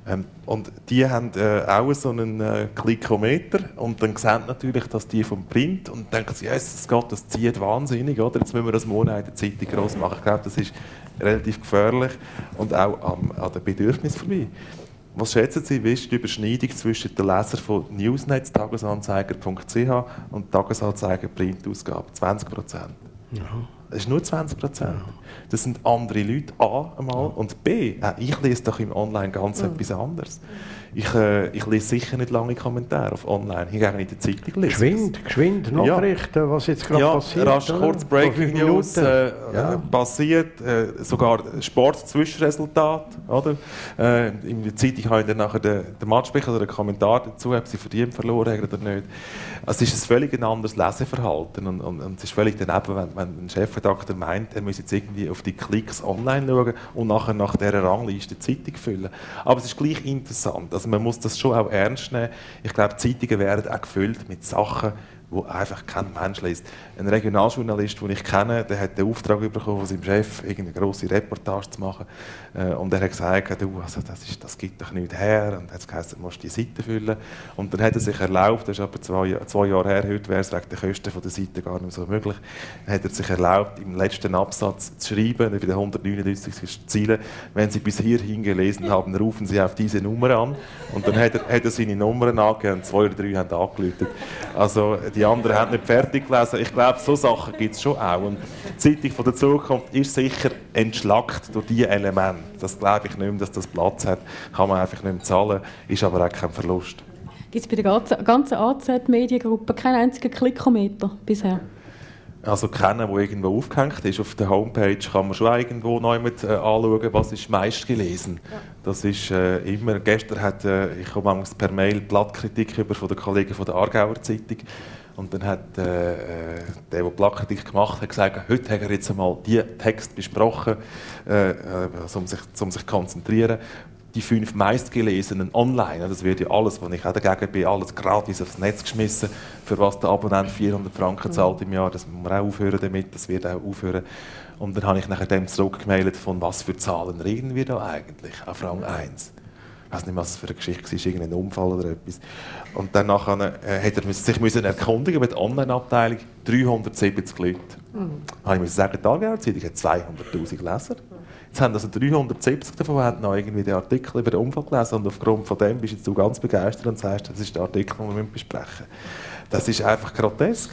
Ähm, und die haben äh, auch so einen äh, Klickometer und dann sehen natürlich, dass die vom Print und denken sie, yes, das geht, das zieht wahnsinnig, oder? Jetzt müssen wir das Monat in der Zeitung gross machen. Ich glaube, das ist relativ gefährlich und auch am, an den Bedürfnissen vorbei. Was schätzen Sie, wie ist die Überschneidung zwischen den Lesern von Newsnet, tagesanzeiger punkt c h und Tagesanzeiger Printausgabe? zwanzig Prozent. Ja. Das ist nur zwanzig Prozent. Das sind andere Leute, A, einmal, und B, äh, ich lese doch im Online ganz mhm. etwas anderes. Ich, äh, ich lese sicher nicht lange Kommentare auf Online, hingegen in der Zeitung lese. Geschwind, geschwind Nachrichten, ja. Was jetzt gerade ja, passiert. Rasch, kurz Breaking News äh, ja. passiert, äh, sogar Sport-Zwischenresultat. Oder? Äh, in der Zeitung habe ich dann nachher den, den Matchsprecher oder einen Kommentar dazu, ob sie verdient verloren haben oder nicht. Also es ist ein völlig anderes Leseverhalten und, und, und es ist völlig daneben, wenn, wenn ein Chefredakteur meint, er müsse jetzt irgendwie auf die Klicks online schauen und nachher nach dieser Rangliste die Zeitung füllen. Aber es ist gleich interessant. Also man muss das schon auch ernst nehmen. Ich glaube, Zeitungen werden auch gefüllt mit Sachen, wo einfach kein Mensch liest. Ein Regionaljournalist, den ich kenne, der hat den Auftrag bekommen von seinem Chef, irgendeine grosse Reportage zu machen. Und er hat gesagt, du, also das, ist, das gibt doch nichts her. Und er hat gesagt, du musst die Seite füllen. Und dann hat er sich erlaubt, das ist aber zwei, zwei Jahre her, heute wäre es wegen der Kosten von der Seite gar nicht so möglich, dann hat er sich erlaubt, im letzten Absatz zu schreiben, bei den hundertneunundneunzig Zielen, wenn Sie bis hierhin gelesen haben, rufen Sie auf diese Nummer an. Und dann hat er, hat er seine Nummern angegeben und zwei oder drei haben angerufen. Also die anderen haben nicht fertig gelesen. Ich glaube, so Sachen gibt es schon auch. Und die Zeitung von der Zukunft ist sicher entschlackt durch diese Elemente. Das glaube ich nicht mehr, dass das Platz hat. Kann man einfach nicht mehr zahlen, ist aber auch kein Verlust. Gibt es bei der ganzen, ganzen A Z-Mediengruppe keinen einzigen Klickometer bisher? Also keiner, der irgendwo aufgehängt ist. Auf der Homepage kann man schon irgendwo noch mit, äh, anschauen, was ist meist gelesen. Ja. Das ist äh, immer. Gestern hat äh, ich habe per Mail Blattkritik über von den Kollegen von der Aargauer Zeitung. Und dann hat äh, der, der Blattkritik gemacht hat, gesagt, heute hat er jetzt einmal diesen Text besprochen, äh, also um sich, um sich zu konzentrieren. Die fünf meistgelesenen online, das wird ja alles, was ich auch dagegen bin, alles gratis aufs Netz geschmissen, für was der Abonnent vierhundert Franken zahlt im Jahr. Das muss man auch aufhören damit, das wird auch aufhören. Und dann habe ich nachher dem zurückgemeldet, von was für Zahlen reden wir da eigentlich auf Rang eins. Ich weiß nicht, was es für eine Geschichte war, irgendein Unfall oder etwas. Und dann nachher, äh, hat er sich müssen erkundigen mit der Online-Abteilung, dreihundertsiebzig Leute. Mhm. Dann musste ich sagen, die Aargauer Zeitung hat zweihunderttausend Leser. Jetzt haben also dreihundertsiebzig davon haben noch irgendwie den Artikel über den Unfall gelesen und aufgrund von dem bist du ganz begeistert und sagst, das ist der Artikel, den wir besprechen müssen. Das ist einfach grotesk.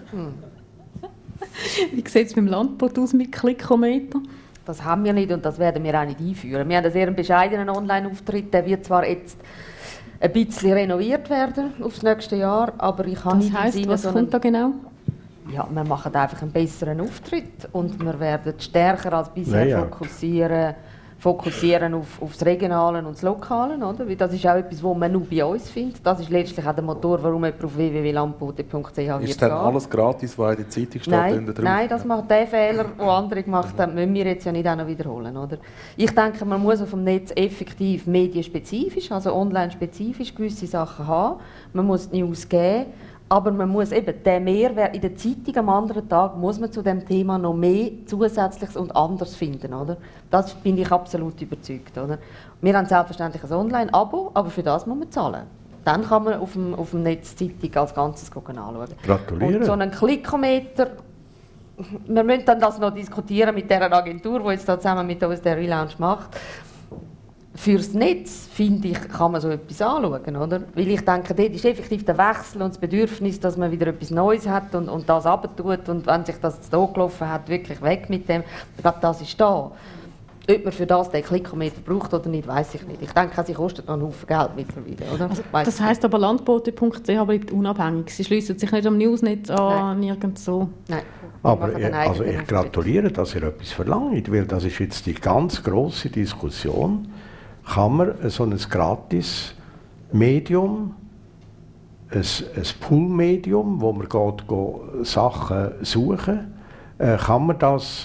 Wie sieht es beim Landbot aus mit Klickometer? Das haben wir nicht und das werden wir auch nicht einführen. Wir haben einen sehr bescheidenen Online-Auftritt, der wird zwar jetzt ein bisschen renoviert werden aufs nächste Jahr, aber ich habe nicht heisst, im Sinne was so einen, kommt da genau? Ja, wir machen einfach einen besseren Auftritt und wir werden stärker als bisher ja, ja. fokussieren, fokussieren auf, auf das Regionale und das Lokale, oder? Weil das ist auch etwas, was man nur bei uns findet. Das ist letztlich auch der Motor, warum jemand auf w w w punkt landbote punkt c h wird. Ist dann alles gratis, was in der Zeitung steht? Nein, nein, das macht der Fehler, den andere gemacht haben, müssen wir jetzt ja nicht auch noch wiederholen, oder? Ich denke, man muss auf dem Netz effektiv medienspezifisch, also online-spezifisch gewisse Sachen haben. Man muss die News geben. Aber man muss eben den Mehrwert in der Zeitung am anderen Tag muss man zu dem Thema noch mehr Zusätzliches und anderes finden, oder? Das bin ich absolut überzeugt, oder? Wir haben selbstverständlich ein Online-Abo, aber für das muss man zahlen. Dann kann man auf dem, auf dem Netz die Zeitung als Ganzes anschauen. Gratuliere. Und so einen Klickometer, wir müssen dann das noch diskutieren mit der Agentur, die jetzt da zusammen mit uns den Relaunch macht. Fürs Netz, finde ich, kann man so etwas anschauen, oder? Weil ich denke, dort ist effektiv der Wechsel und das Bedürfnis, dass man wieder etwas Neues hat und, und das runtertut und wenn sich das da gelaufen hat, wirklich weg mit dem. Ich glaube, das ist da. Ob man für das den Klickometer braucht oder nicht, weiß ich nicht. Ich denke, sie kostet noch einen Haufen Geld mittlerweile, oder? Also, das heisst aber, landbote punkt c h bleibt unabhängig. Sie schliessen sich nicht am Newsnet an, nirgends so. Nein. Aber ich, also ich gratuliere, dass ihr etwas verlangt, weil das ist jetzt die ganz grosse Diskussion. Kann man so ein Gratis-Medium, ein, ein Pull-Medium, wo man geht, geht Sachen suchen, äh, kann man das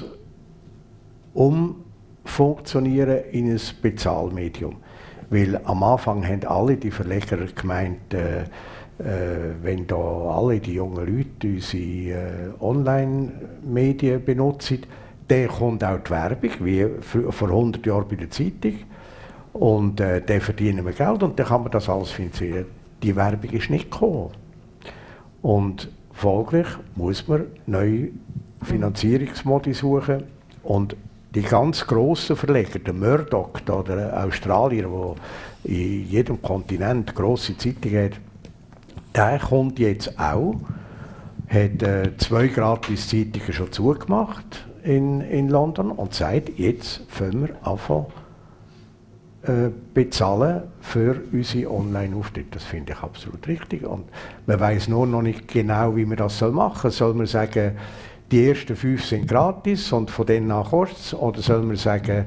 umfunktionieren in ein Bezahlmedium? Weil am Anfang haben alle die Verleger gemeint, äh, äh, wenn da alle die jungen Leute unsere äh, Online-Medien benutzen, dann kommt auch die Werbung, wie vor hundert Jahren bei der Zeitung. Und äh, dann verdienen wir Geld und dann kann man das alles finanzieren. Die Werbung ist nicht gekommen. Und folglich muss man neue Finanzierungsmodi suchen. Und die ganz grossen Verleger, der Murdoch, der Australier, der in jedem Kontinent grosse Zeitungen hat, der kommt jetzt auch, hat äh, zwei Gratis-Zeitungen schon zugemacht in, in London und sagt, jetzt fangen wir anfangen äh, bezahlen für unsere Online-Auftritte. Das finde ich absolut richtig. Und man weiss nur noch nicht genau, wie man das machen soll. Soll man sagen, die ersten fünf sind gratis und von denen an kostet es? Oder soll man sagen,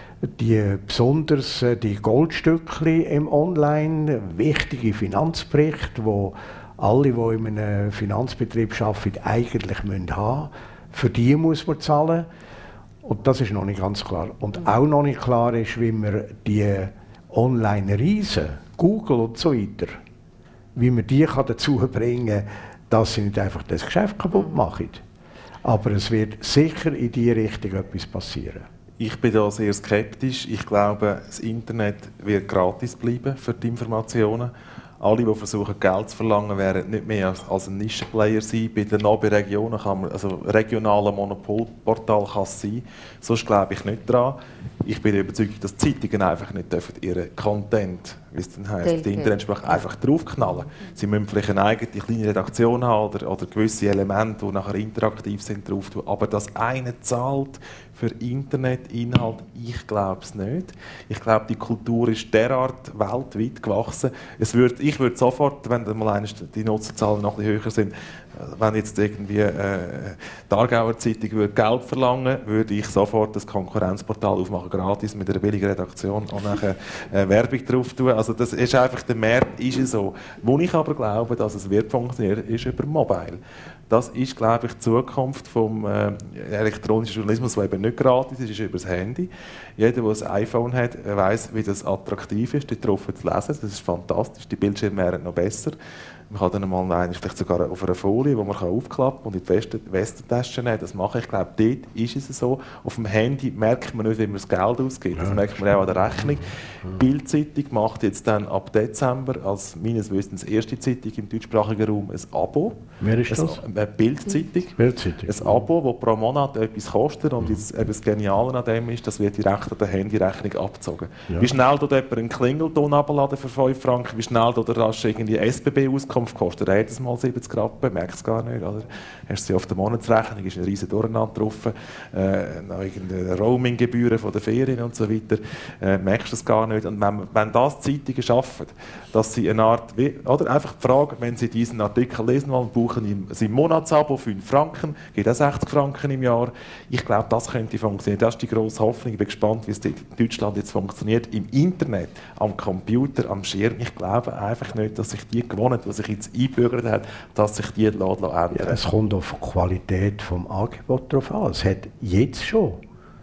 die besonders die Goldstückchen im Online, wichtige Finanzberichte, wo alle, die in einem Finanzbetrieb arbeiten, eigentlich müssen haben, für die muss man zahlen. Und das ist noch nicht ganz klar. Und auch noch nicht klar ist, wie man die Online-Riesen, Google und so weiter, wie man die kann dazu bringen kann, dass sie nicht einfach das Geschäft kaputt machen. Aber es wird sicher in diese Richtung etwas passieren. Ich bin da sehr skeptisch. Ich glaube, das Internet wird gratis bleiben für die Informationen. Alle, die versuchen, Geld zu verlangen, werden nicht mehr als, als ein Nischenplayer sein. Bei den Regionen kann man, also regionale Monopolportal kann es sein. Sonst glaube ich nicht daran. Ich bin überzeugt, dass Zeitungen einfach nicht dürfen ihren Content, wie es dann heisst, die Internetsprache, einfach draufknallen. Sie müssen vielleicht eine eigene kleine Redaktion haben oder, oder gewisse Elemente, die nachher interaktiv sind, drauf tun. Aber dass einer zahlt für Internetinhalt, ich glaube es nicht. Ich glaube, die Kultur ist derart weltweit gewachsen. Es wird, ich würde sofort, wenn dann mal die Nutzerzahlen noch ein bisschen höher sind, wenn jetzt irgendwie äh, die Aargauer Zeitung würde Geld verlangen, würde ich sofort das Konkurrenzportal aufmachen, gratis mit einer billigen Redaktion und nachher äh, Werbung drauf tun. Also das ist einfach, der Markt ist es so. Wo ich aber glaube, dass es wird funktionieren, ist über Mobile. Das ist, glaube ich, die Zukunft vom äh, elektronischen Journalismus, der eben nicht gratis ist, ist über das Handy. Jeder, der ein iPhone hat, weiss, wie das attraktiv ist, dort drauf zu lesen. Das ist fantastisch. Die Bildschirme wären noch besser. Man kann dann mal einen, vielleicht sogar auf einer Folie, die man aufklappen und in die Westentasche nehmen. Das mache ich. Ich glaube, dort ist es so. Auf dem Handy merkt man nicht, wie man das Geld ausgibt. Das merkt man auch an der Rechnung. Die Bild-Zeitung macht jetzt dann ab Dezember als meines Wissens erste Zeitung im deutschsprachigen Raum ein Abo. Wer ist das? Eine Bild-Zeitung. Bild-Zeitung. Ein Abo, das pro Monat etwas kostet. Und jetzt, eben das Geniale an dem ist, das wird direkt an der Handyrechnung abgezogen. Ja. Wie schnell tut jemand einen Klingelton abladen für fünf Franken? Wie schnell tut er rasch irgendwie S B B-Auskunft? Kostet jedes Mal siebzig Rappen, merkt es gar nicht. Oder? Hast sie auf der Monatsrechnung, ist ein riesen Durcheinander drauf, äh, noch irgendeine Roaming-Gebühren von den Ferien und so weiter, äh, merkst du es gar nicht. Und wenn, wenn das Zeitungen schaffen, dass sie eine Art, oder einfach die Frage, wenn sie diesen Artikel lesen wollen, buchen sie ein Monatsabo fünf Franken, geht auch sechzig Franken im Jahr. Ich glaube, das könnte funktionieren. Das ist die grosse Hoffnung. Ich bin gespannt, wie es in Deutschland jetzt funktioniert. Im Internet, am Computer, am Schirm. Ich glaube einfach nicht, dass sich die gewonnen, die sich jetzt eingebürgert hat, dass sich die ändern. Ja, es kommt auf die Qualität des Angebots drauf an. Es hat jetzt schon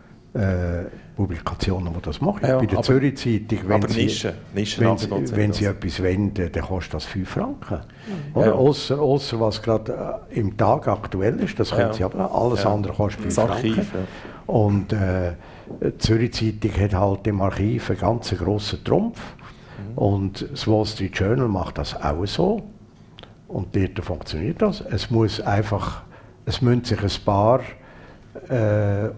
äh, Publikationen, die das machen. Ja, bei der Zürich Zeitung, wenn, aber sie, Nische, Nische wenn, sie, wenn sie etwas wenden, dann kostet das fünf Franken. Ja. Ja. Ausser, ausser was gerade äh, im Tag aktuell ist, das können ja. sie aber. Alles ja. andere kostet fünf Franken. Archiv, ja. Und äh, die Zürich Zeitung hat halt im Archiv einen ganz grossen Trumpf. Mhm. Und das Wall Street Journal macht das auch so. Und dort funktioniert das. Es muss einfach, es müssen sich ein paar äh,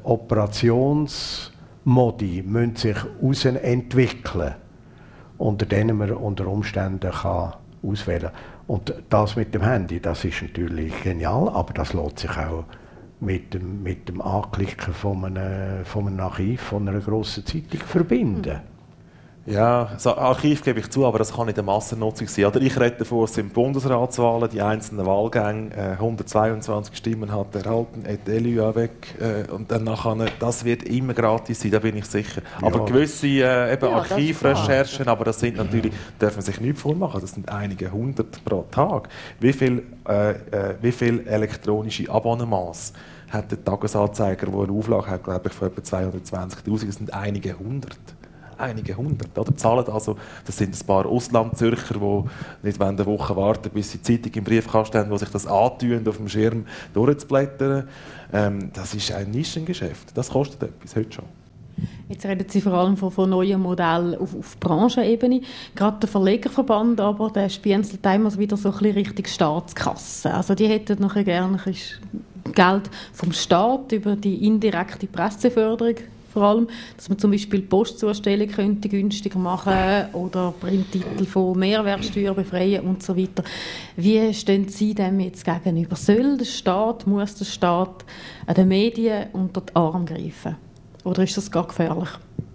Operationsmodi müssen sich entwickeln, unter denen man unter Umständen kann auswählen kann. Und das mit dem Handy, das ist natürlich genial, aber das lässt sich auch mit dem, mit dem Anklicken von einem, von einem Archiv von einer grossen Zeitung verbinden. Ja, so Archiv gebe ich zu, aber das kann nicht eine Massennutzung sein. Oder ich rede davor, es sind Bundesratswahlen, die einzelnen Wahlgänge, äh, hundertzweiundzwanzig Stimmen hat erhalten, et élu avec, äh, und dann nachher, das wird immer gratis sein, da bin ich sicher. Ja. Aber gewisse äh, eben ja, Archivrecherchen, aber das sind natürlich, dürfen man sich nicht vormachen, das sind einige hundert pro Tag. Wie viel, äh, äh, wie viel elektronische Abonnements hat der Tagesanzeiger, der eine Auflage hat, glaube ich, von etwa zweihundertzwanzigtausend, das sind einige hundert. Einige hundert, oder? Zahlen also, das sind ein paar Auslandzürcher, die nicht eine Woche warten, bis sie die Zeitung im Briefkasten haben, die sich das antun, auf dem Schirm durchzublättern. Ähm, das ist ein Nischengeschäft. Das kostet etwas, heute schon. Jetzt reden Sie vor allem von, von neuen Modellen auf, auf Branchenebene. Gerade der Verlegerverband aber, der spienzelt immer wieder so ein bisschen Richtung Staatskasse. Also die hätten noch gerne ein bisschen Geld vom Staat über die indirekte Presseförderung vor allem, dass man zum Beispiel Postzustellung könnte günstiger machen oder Printtitel von Mehrwertsteuer befreien und so weiter. Wie stehen Sie dem jetzt gegenüber? Soll der Staat, muss der Staat an den Medien unter die Arme greifen? Oder ist das gar gefährlich?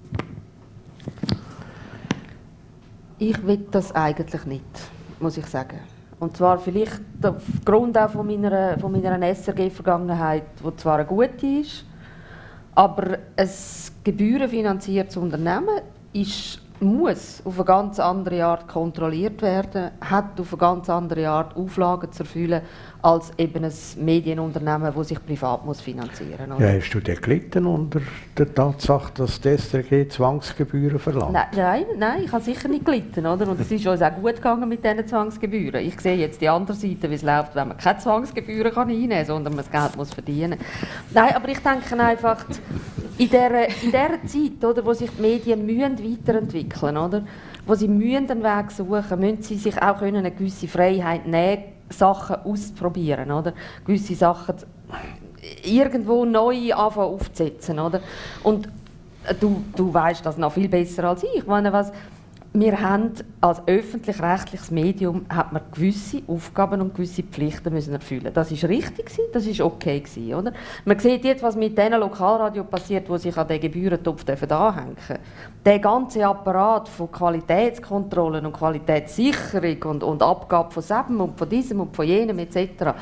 Ich will das eigentlich nicht, muss ich sagen. Und zwar vielleicht aufgrund auch von meiner, von meiner S R G-Vergangenheit, die zwar eine gute ist, aber ein gebührenfinanziertes Unternehmen ist, muss auf eine ganz andere Art kontrolliert werden, hat auf eine ganz andere Art Auflagen zu erfüllen, als eben ein Medienunternehmen, das sich privat muss finanzieren muss. Ja, hast du denn gelitten unter der Tatsache, dass die S R G Zwangsgebühren verlangt? Nein, nein, nein, ich habe sicher nicht gelitten. Oder? Und es ist uns auch gut gegangen mit diesen Zwangsgebühren. Ich sehe jetzt die andere Seite, wie es läuft, wenn man keine Zwangsgebühren kann einnehmen kann, sondern man das Geld muss verdienen muss. Nein, aber ich denke einfach, in dieser, in dieser Zeit, oder, wo sich die Medien müssen weiterentwickeln müssen, wo sie müssen einen Weg suchen, müssen sie sich auch eine gewisse Freiheit nehmen, Sachen auszuprobieren, oder? Gewisse Sachen irgendwo neu anfangen aufzusetzen, oder? Und du, du weißt das noch viel besser als ich. Ich meine, was, wir haben als öffentlich-rechtliches Medium hat man gewisse Aufgaben und gewisse Pflichten müssen erfüllen. Das ist richtig gewesen, das ist okay gewesen, oder? Man sieht jetzt, was mit diesen Lokalradio passiert, wo sich an den Gebührentopf anhängen dürfen. Der ganze Apparat von Qualitätskontrollen und Qualitätssicherung und, und Abgabe von diesem und von diesem und von jenem et cetera.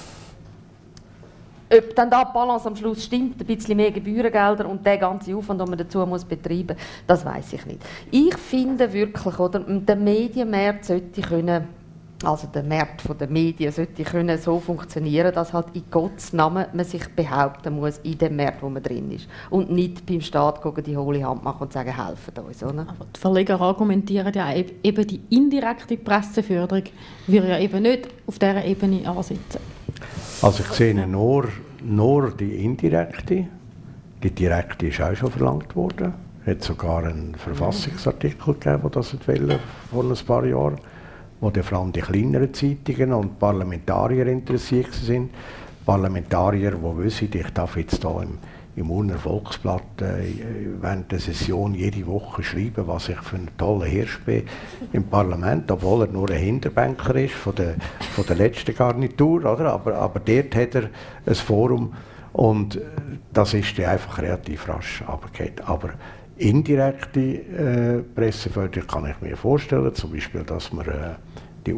Ob dann da die Balance am Schluss stimmt, ein bisschen mehr Gebührengelder und der ganze Aufwand, den man dazu muss betreiben muss, das weiss ich nicht. Ich finde wirklich, oder, der Medienmarkt sollte können, also der Markt der Medien sollte können so funktionieren, dass halt in Gottes Namen man sich behaupten muss in dem Markt, wo man drin ist. Und nicht beim Staat die hohle Hand machen und sagen, helfen uns. Oder? Aber die Verleger argumentieren ja eben, die indirekte Presseförderung würde ja eben nicht auf dieser Ebene ansitzen. Also ich sehe nur, nur die indirekte. Die direkte ist auch schon verlangt worden. Es hat sogar einen Verfassungsartikel gegeben, der das wollte, vor ein paar Jahren, wo vor allem die kleineren Zeitungen und Parlamentarier interessiert sind. Parlamentarier, die wissen, ich darf jetzt hier im, im Urner Volksblatt äh, während der Session jede Woche schreiben, was ich für einen tollen Hirsch bin im Parlament, obwohl er nur ein Hinterbänker ist von der, von der letzten Garnitur, oder? Aber, aber dort hat er ein Forum und das ist dann einfach relativ rasch runtergefallen. Aber indirekte äh, Presseförderung kann ich mir vorstellen, zum Beispiel, dass man äh, die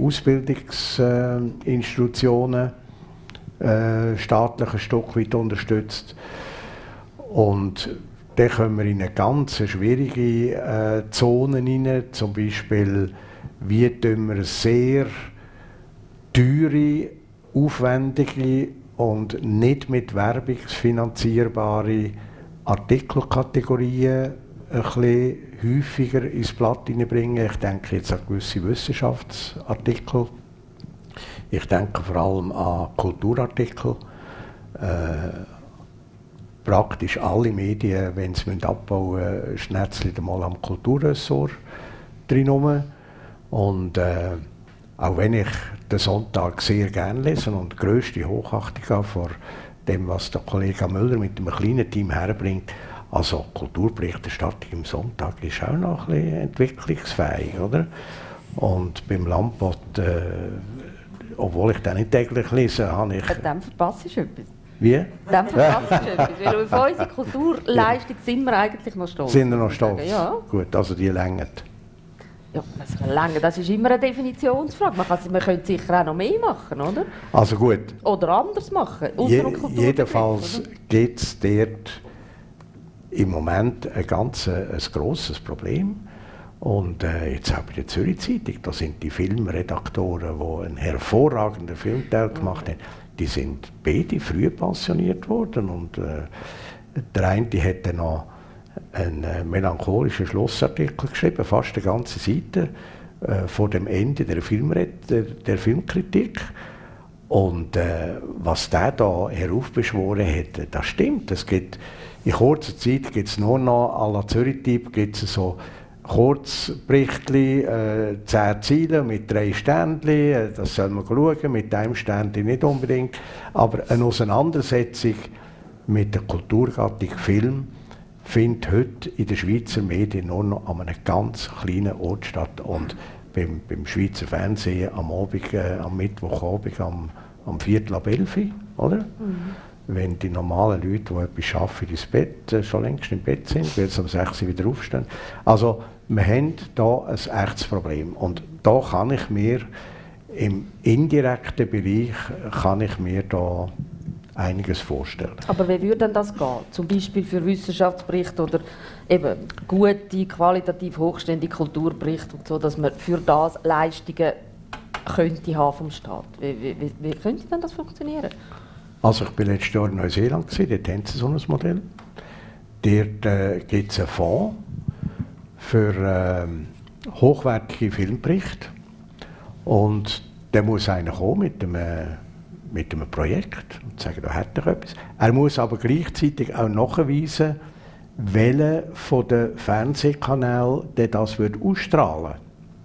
Ausbildungsinstitutionen äh, staatlich ein Stück weit unterstützt. Und dann kommen wir in eine ganz schwierige äh, Zone hinein, zum Beispiel, wie tun wir sehr teure, aufwendige und nicht mit Werbung finanzierbare Artikelkategorien ein bisschen häufiger ins Blatt hineinbringen. Ich denke jetzt an gewisse Wissenschaftsartikel. Ich denke vor allem an Kulturartikel. Äh, praktisch alle Medien, wenn sie abbauen müssen, schnetzeln mal am Kulturressort drin rum. Und äh, auch wenn ich den Sonntag sehr gerne lese und grösste Hochachtung habe vor dem, was der Kollege Müller mit einem kleinen Team herbringt, also Kulturberichterstattung im Sonntag ist auch noch ein bisschen entwicklungsfähig, oder? Und beim Lampot, äh, obwohl ich den nicht täglich lese, habe ich... Dann verpasse ich etwas. Wie? Dann verpasse ich etwas, weil auf unsere Kulturleistung sind wir eigentlich noch stolz. Sind wir noch stolz? Ja. Gut, also die längern. Ja, das, lange, das ist immer eine Definitionsfrage. Man, kann, man könnte sicher auch noch mehr machen, oder? Also gut. Oder anders machen. Je, jedenfalls gibt es dort im Moment ein ganz ein grosses Problem. Und äh, jetzt auch bei der Zürich Zeitung, da sind die Filmredaktoren, die einen hervorragenden Filmteil gemacht haben, die sind beide früh pensioniert worden. Und äh, der eine hat dann noch einen äh, melancholischen Schlussartikel geschrieben, fast eine ganze Seite, äh, vor dem Ende der, Filmred der, der Filmkritik. Und äh, was der da heraufbeschworen hat, das stimmt. Es gibt in kurzer Zeit gibt es nur noch à la Zürich-Typ, gibt es so Kurzberichtli, äh, zehn Ziele mit drei Ständchen, äh, das soll man schauen, mit einem Ständchen nicht unbedingt, aber eine Auseinandersetzung mit der Kulturgattung Film findet heute in den Schweizer Medien nur noch an einem ganz kleinen Ort statt. Und beim, beim Schweizer Fernsehen am, Abend, äh, am Mittwochabend am, am Viertel ab elf, oder? Mhm. Wenn die normalen Leute, die etwas arbeiten, ins Bett, äh, schon längst im Bett sind, weil sie um sechs Uhr wieder aufstehen. Also wir haben hier ein echtes Problem. Und da kann ich mir im indirekten Bereich kann ich mir da einiges vorstellen. Aber wie würde denn das gehen? Zum Beispiel für Wissenschaftsberichte oder eben gute, qualitativ hochständige Kulturberichte und so, dass man für das Leistungen könnte haben vom Staat. Wie, wie, wie, wie könnte denn das funktionieren? Also ich war letztes Jahr in Neuseeland, dort haben sie so ein Modell. Dort äh, gibt es einen Fonds für äh, hochwertige Filmberichte. Und der muss einer kommen mit einem, mit einem Projekt und sagen, da hat er etwas. Er muss aber gleichzeitig auch nachweisen, welcher von den Fernsehkanälen der das wird ausstrahlen.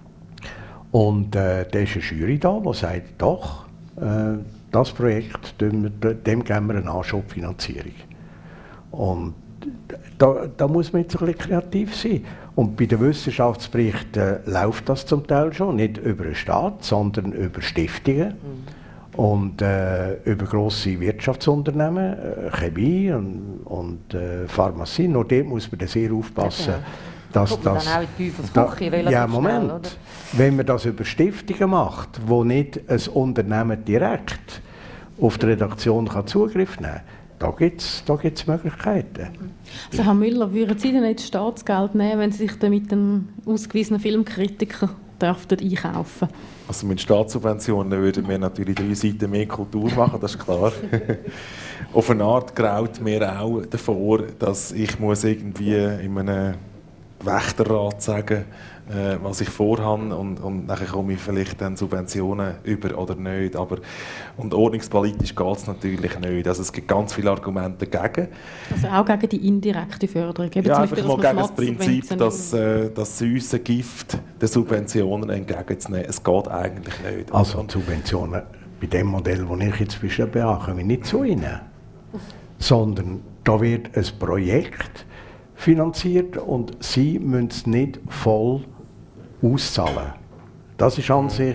Und äh, da ist eine Jury da, die sagt, doch, äh, das Projekt, dem, dem geben wir eine Anschubfinanzierung. Und da, da muss man jetzt ein bisschen kreativ sein. Und bei den Wissenschaftsberichten läuft das zum Teil schon, nicht über den Staat, sondern über Stiftungen mhm. und äh, über grosse Wirtschaftsunternehmen, äh, Chemie und, und äh, Pharmazie. Nur dort muss man sehr aufpassen, ja, dass Kommt das... dann auch in die Teufelsküche relativ ja, Moment. Schnell, oder? Wenn man das über Stiftungen macht, wo nicht ein Unternehmen direkt auf die Redaktion kann Zugriff nehmen kann, da gibt es da gibt's Möglichkeiten. Also Herr Müller, würden Sie denn nicht Staatsgeld nehmen, wenn Sie sich dann mit einem ausgewiesenen Filmkritiker dürften einkaufen? Also mit Staatssubventionen würden wir natürlich drei Seiten mehr Kultur machen, das ist klar. Auf eine Art graut mir auch davor, dass ich muss irgendwie in einem Wächterrat sagen, äh, was ich vorhabe und, und nachher komme ich vielleicht dann Subventionen über oder nicht. Aber, und ordnungspolitisch geht es natürlich nicht. Also es gibt ganz viele Argumente dagegen. Also auch gegen die indirekte Förderung? Ja, einfach Beispiel, mal gegen das Prinzip, dass, äh, das süße Gift der Subventionen entgegenzunehmen. Es geht eigentlich nicht. Also Subventionen bei dem Modell, das ich jetzt beschrieben habe, kommen nicht zu Ihnen. Sondern da wird ein Projekt finanziert und Sie müssen es nicht voll auszahlen. Das ist an sich,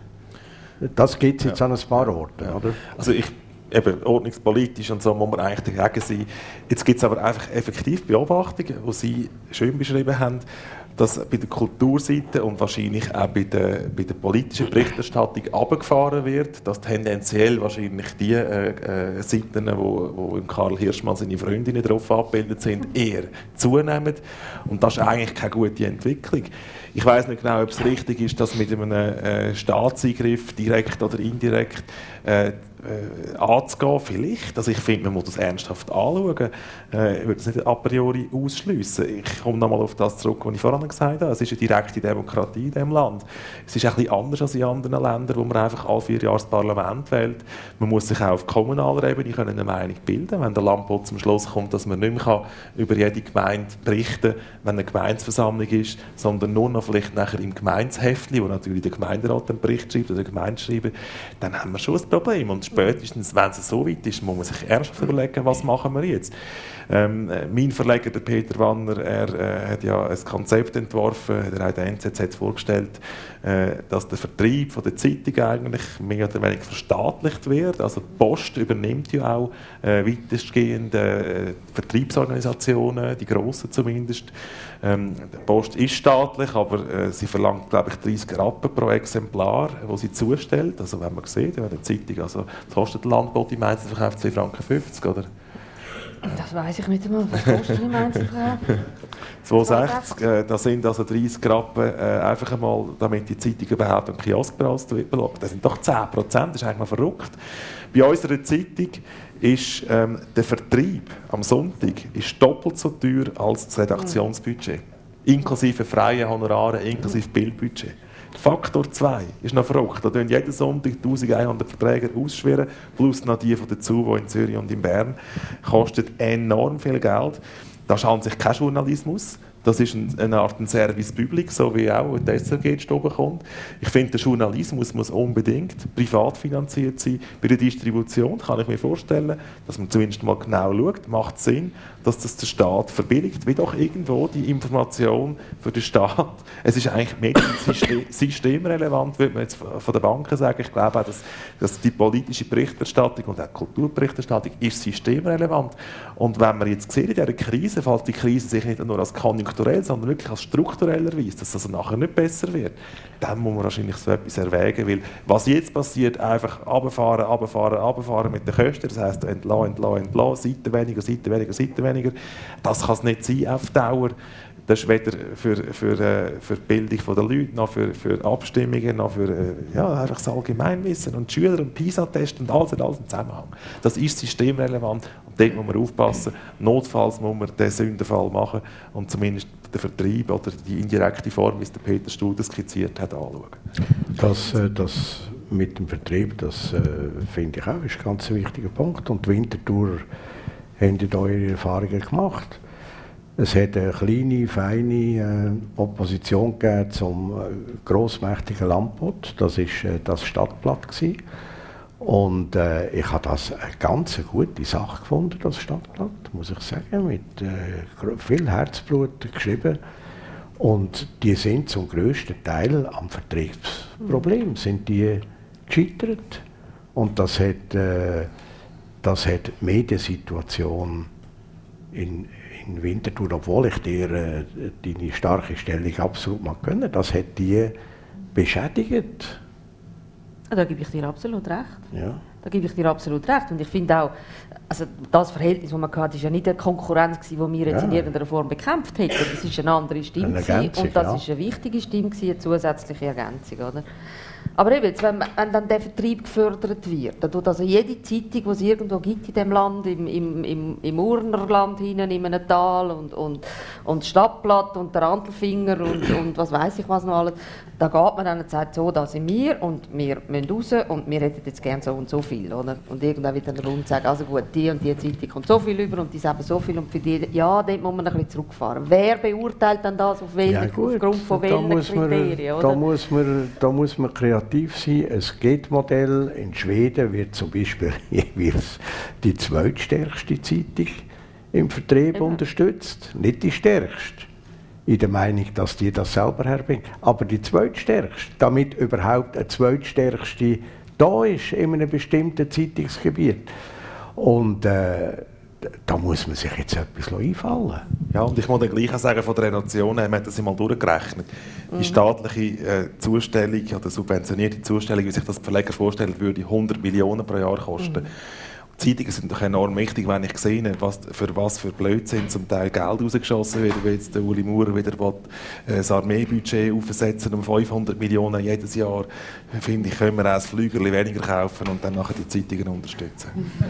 das gibt es jetzt ja an ein paar Orten, oder? Also ich, eben ordnungspolitisch und so muss man eigentlich dagegen sein. Jetzt gibt es aber einfach effektiv Beobachtungen, die Sie schön beschrieben haben, dass bei der Kulturseite und wahrscheinlich auch bei der, bei der politischen Berichterstattung runtergefahren wird, dass tendenziell wahrscheinlich die äh, äh, Seiten, wo, wo im Karl Hirschmann seine Freundinnen drauf abgebildet sind, eher zunehmen. Und das ist eigentlich keine gute Entwicklung. Ich weiss nicht genau, ob es richtig ist, dass mit einem äh, Staatseingriff, direkt oder indirekt, äh, äh, anzugehen, vielleicht. Also ich finde, man muss das ernsthaft anschauen. Äh, ich würde es nicht a priori ausschliessen. Ich komme nochmal auf das zurück, was ich vorhin gesagt habe. Es ist eine direkte Demokratie in diesem Land. Es ist ein bisschen anders als in anderen Ländern, wo man einfach alle vier Jahre das Parlament wählt. Man muss sich auch auf kommunaler Ebene eine Meinung bilden. Wenn der Landbot zum Schluss kommt, dass man nicht mehr über jede Gemeinde berichten kann, wenn eine Gemeindeversammlung ist, sondern nur noch vielleicht nachher im Gemeindeheftli, wo natürlich der Gemeinderat einen Bericht schreibt oder der Gemeindeschreiber, dann haben wir schon ein Problem. Und spätestens, wenn es so weit ist, muss man sich ernsthaft überlegen, was machen wir jetzt. Ähm, mein Verleger, der Peter Wanner, er äh, hat ja ein Konzept entworfen, er hat der N Z Z vorgestellt, äh, dass der Vertrieb von der Zeitung eigentlich mehr oder weniger verstaatlicht wird. Also die Post übernimmt ja auch äh, weitestgehend äh, Vertriebsorganisationen, die grossen zumindest. Ähm, die Post ist staatlich, aber äh, sie verlangt, glaube ich, dreissig Rappen pro Exemplar, wo sie zustellt. Also wenn man sieht, ja, eine Zeitung, also das kostet ein Landbot im Einzelverkauf zwei Franken fünfzig, oder? Das weiss ich nicht einmal. Was kostet im Einzelverkauf? zwei sechzig, äh, das sind also dreissig Rappen, äh, einfach einmal, damit die Zeitung überhaupt am Kiosk gebracht wird. Das sind doch zehn Prozent, das ist eigentlich mal verrückt. Bei unserer Zeitung ist ähm, der Vertrieb am Sonntag ist doppelt so teuer als das Redaktionsbudget. Inklusive freie Honorare, inklusive Bildbudget. Faktor zwei ist noch verrückt. Da tun jeden Sonntag eintausendeinhundert Verträge ausschwirren, plus noch die von dazu, die in Zürich und in Bern. Kostet enorm viel Geld. Das ist an sich kein Journalismus. Das ist eine Art ein Service Public, so wie auch die S R G oben kommt. Ich finde, der Journalismus muss unbedingt privat finanziert sein. Bei der Distribution kann ich mir vorstellen, dass man zumindest mal genau schaut, macht es Sinn, dass das der Staat verbilligt, wie doch irgendwo die Information für den Staat. Es ist eigentlich mediensystem, systemrelevant, würde man jetzt von den Banken sagen. Ich glaube auch, dass, dass die politische Berichterstattung und auch die Kulturberichterstattung ist systemrelevant. Und wenn man jetzt sieht in dieser Krise, falls die Krise sich nicht nur als konjunkturell, sondern wirklich als strukturell erweist, dass das nachher nicht besser wird, dann muss man wahrscheinlich so etwas erwägen, weil was jetzt passiert, einfach runterfahren, runterfahren, runterfahren mit den Kosten, das heisst entlassen, entlassen, entlassen, Seiten weniger, Seiten weniger, Seiten weniger, das kann es nicht sein auf Dauer. Das ist weder für, für, äh, für die Bildung der Leute, noch für, für Abstimmungen, noch für äh, ja, einfach das Allgemeinwissen und Schüler und PISA-Tests und alles und alles im Zusammenhang. Das ist systemrelevant und dort muss man aufpassen. Notfalls muss man den Sündenfall machen und zumindest den Vertrieb oder die indirekte Form, wie es der Peter Studer skizziert hat, anschauen. Das, äh, das mit dem Vertrieb, das äh, finde ich auch ist ein ganz wichtiger Punkt. Und die Winterthur haben da eure Erfahrungen gemacht. Es hat eine kleine, feine äh, Opposition gegeben zum äh, grossmächtigen Landbot. Das war äh, das Stadtblatt gewesen. Und äh, ich habe das eine ganz gute Sache gefunden, das Stadtblatt, muss ich sagen, mit äh, viel Herzblut geschrieben. Und die sind zum grössten Teil am Vertriebsproblem, sind die gescheitert. Und das hat, äh, das hat die Mediensituation in in Winterthur, obwohl ich dir äh, deine starke Stellung absolut mag gönnen, das hat die beschädigt. Da gebe ich dir absolut recht. Ja. Da gebe ich dir absolut recht. Und ich finde auch, also das Verhältnis, das man hatte, war ja nicht eine Konkurrenz, die wir jetzt ja. in irgendeiner Form bekämpft hätten. Das war eine andere Stimme. Eine Ergänzung, und das war ja. eine wichtige Stimme, eine zusätzliche Ergänzung. Oder? Aber eben, jetzt, wenn, wenn dann der Vertrieb gefördert wird, dann tut also jede Zeitung, die es irgendwo gibt in diesem Land, im, im, im, im Urnerland hinein, in einem Tal und, und, und das Stadtblatt und der Antelfinger und, und was weiß ich was noch alles, da geht man dann und sagt, so, da sind wir und wir müssen raus und wir hätten jetzt gerne so und so viel. Oder? Und irgendwann wird dann der Bund sagen, also gut, die und die Zeitung kommt so viel über und die sagen so viel und für die, ja, dort muss man ein bisschen zurückfahren. Wer beurteilt dann das auf welche, ja, aufgrund von welchen Kriterien? Man, da, muss man, da muss man kreativ sein. Ein Gate-Modell in Schweden wird zum Beispiel jeweils die zweitstärkste Zeitung im Vertrieb ja. unterstützt, nicht die stärkste. In der Meinung, dass die das selber herbringt. Aber die zweitstärkste, damit überhaupt eine zweitstärkste da ist in einem bestimmten Zeitungsgebiet. Und äh, da muss man sich jetzt etwas einfallen. Ja, und ich muss dann gleich auch sagen, von der Nation haben wir das mal durchgerechnet. Mhm. Die staatliche äh, Zustellung oder subventionierte Zustellung, wie sich das die Verleger vorstellen würde, hundert Millionen pro Jahr kosten. Mhm. Zeitungen sind doch enorm wichtig, wenn ich sehe, was, für was für Blödsinn zum Teil Geld rausgeschossen wird, wie jetzt der Uli Maurer wieder will, äh, das Armeebudget aufsetzen um fünfhundert Millionen jedes Jahr. Finde ich, können wir auch ein Flügerli weniger kaufen und dann nachher die Zeitungen unterstützen.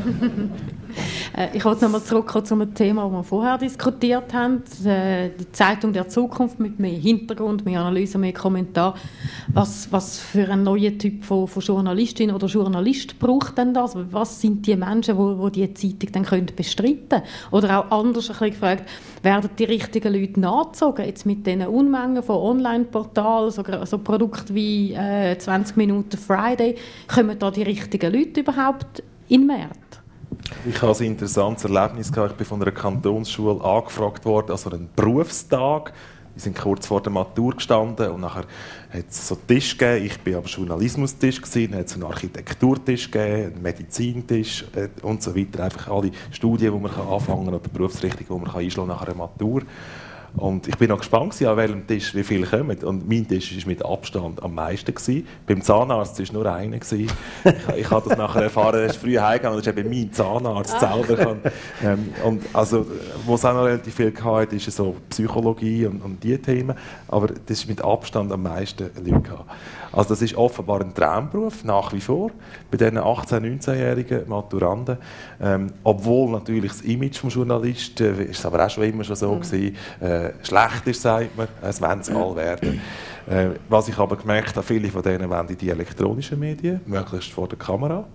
Ich wollte nochmal zurückkommen zu einem Thema, das wir vorher diskutiert haben. Die Zeitung der Zukunft mit mehr Hintergrund, mehr Analyse, mehr Kommentar. Was, was für einen neuen Typ von, von Journalistin oder Journalist braucht denn das? Was sind die Menschen, die die, die Zeitung dann können bestreiten können? Oder auch anders ein bisschen gefragt, werden die richtigen Leute nachgezogen? Jetzt mit diesen Unmengen von Online-Portalen, so, so Produkte wie äh, zwanzig Minuten Friday, kommen da die richtigen Leute überhaupt in den Markt? Ich hatte ein interessantes Erlebnis. Ich bin von einer Kantonsschule angefragt worden, also einen Berufstag. Wir sind kurz vor der Matur gestanden und nachher hat es so einen Tisch gegeben. Ich war am Journalismustisch, dann hat es einen Architekturtisch gegeben, einen Medizintisch äh, und so weiter. Einfach alle Studien, die man anfangen kann oder Berufsrichtungen, die man einschlagen nach einer Matur. Und ich bin noch gespannt, an welchem Tisch wie viele kommen. Und mein Tisch war mit Abstand am meisten gewesen. Beim Zahnarzt war nur einer gewesen. Ich, ich habe das nachher erfahren, er ist früh heimgegangen, das ist eben mein Zahnarzt selber. Ähm, und also, wo es auch noch relativ viel hatte, ist so Psychologie und, und diese Themen. Aber das ist mit Abstand am meisten Leute gehabt. Also das ist offenbar ein Traumberuf, nach wie vor, bei diesen achtzehn-, neunzehnjährigen Maturanden. Ähm, obwohl natürlich das Image des Journalisten, äh, ist es aber auch schon immer schon so mhm. gewesen, äh, schlecht ist, sagt man, es wollen es alle werden. Äh, was ich aber gemerkt habe, viele von denen wollen in die elektronischen Medien, möglichst vor der Kamera.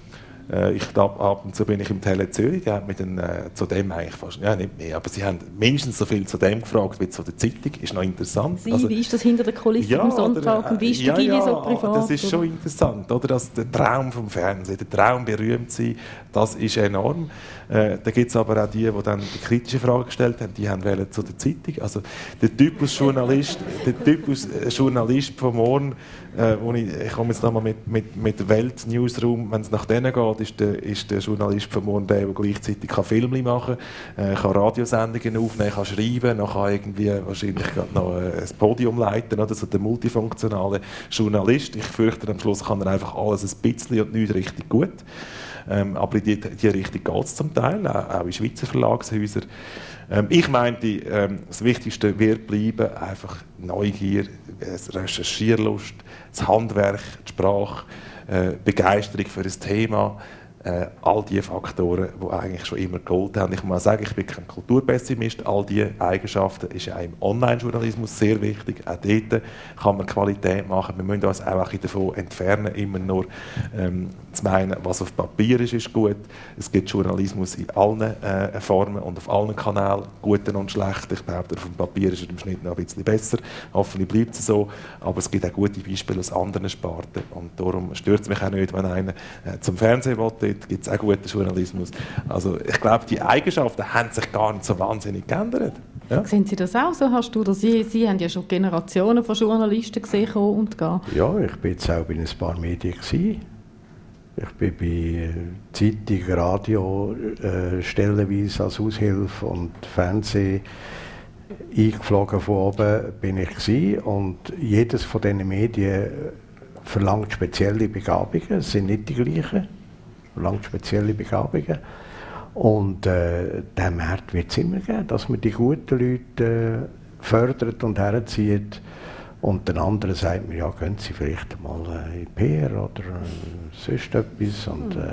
Äh, ich, ab, ab und zu bin ich im Tele Zürich, die haben mich dann äh, zu dem eigentlich fast, ja nicht mehr, aber sie haben mindestens so viel zu dem gefragt wie zu der Zeitung, ist noch interessant. Sie, also, wie ist das hinter der Kulisse ja, am Sonntag oder, äh, und wie ist ja, der Gili ja, so privat? Das ist schon interessant, oder? Das, der Traum vom Fernsehen, der Traum berühmt sein, das ist enorm. Äh, da gibt es aber auch die, die dann die kritische Frage gestellt haben, die haben wollen zu der Zeitung. Also der Typus Journalist, der Typus Journalist vom Morgen, äh, wo ich, ich komme jetzt nochmal mit, mit, mit Welt Newsroom, wenn es nach denen geht, ist der, ist der Journalist vom Morgen der, der gleichzeitig kann Filme machen kann, äh, kann Radiosendungen aufnehmen, kann schreiben, noch kann irgendwie wahrscheinlich noch ein Podium leiten, oder so der multifunktionale Journalist. Ich fürchte, am Schluss kann er einfach alles ein bisschen und nicht richtig gut. Ähm, aber in die, die Richtung geht es zum Teil, auch, auch in Schweizer Verlagshäusern. Ähm, ich meinte, ähm, das Wichtigste wird bleiben, einfach Neugier, äh, Recherchierlust, das Handwerk, die Sprache, äh, Begeisterung für ein Thema. Äh, all diese Faktoren, die eigentlich schon immer gegolten haben. Ich muss sagen, ich bin kein Kulturpessimist. All diese Eigenschaften sind auch im Online-Journalismus sehr wichtig. Auch dort kann man Qualität machen. Wir müssen uns auch ein bisschen davon entfernen, immer nur ähm, zu meinen, was auf Papier ist, ist gut. Es gibt Journalismus in allen äh, Formen und auf allen Kanälen, guten und schlechten. Ich behaupte, auf dem Papier ist es im Schnitt noch ein bisschen besser. Hoffentlich bleibt es so. Aber es gibt auch gute Beispiele aus anderen Sparten. Und darum stört es mich auch nicht, wenn einer äh, zum Fernsehen will. Gibt es auch guten Journalismus. Also ich glaube, die Eigenschaften haben sich gar nicht so wahnsinnig geändert. Ja? Sehen Sie das auch so? Hast du das? Sie, Sie haben ja schon Generationen von Journalisten gesehen kommen und gehen. Ja, ich bin jetzt auch bei ein paar Medien gewesen. Ich bin bei Zeitung, Radio, äh, stellenweise als Aushilfe und Fernsehen eingeflogen von oben bin ich gewesen. Und jedes von diesen Medien verlangt spezielle Begabungen. Es sind nicht die gleichen. Verlangt spezielle Begabungen. Und äh, diesen Markt wird es immer geben, dass man die guten Leute äh, fördert und herzieht. Und den anderen sagt man, ja, gehen Sie vielleicht mal äh, in P R oder äh, sonst etwas. Und, äh,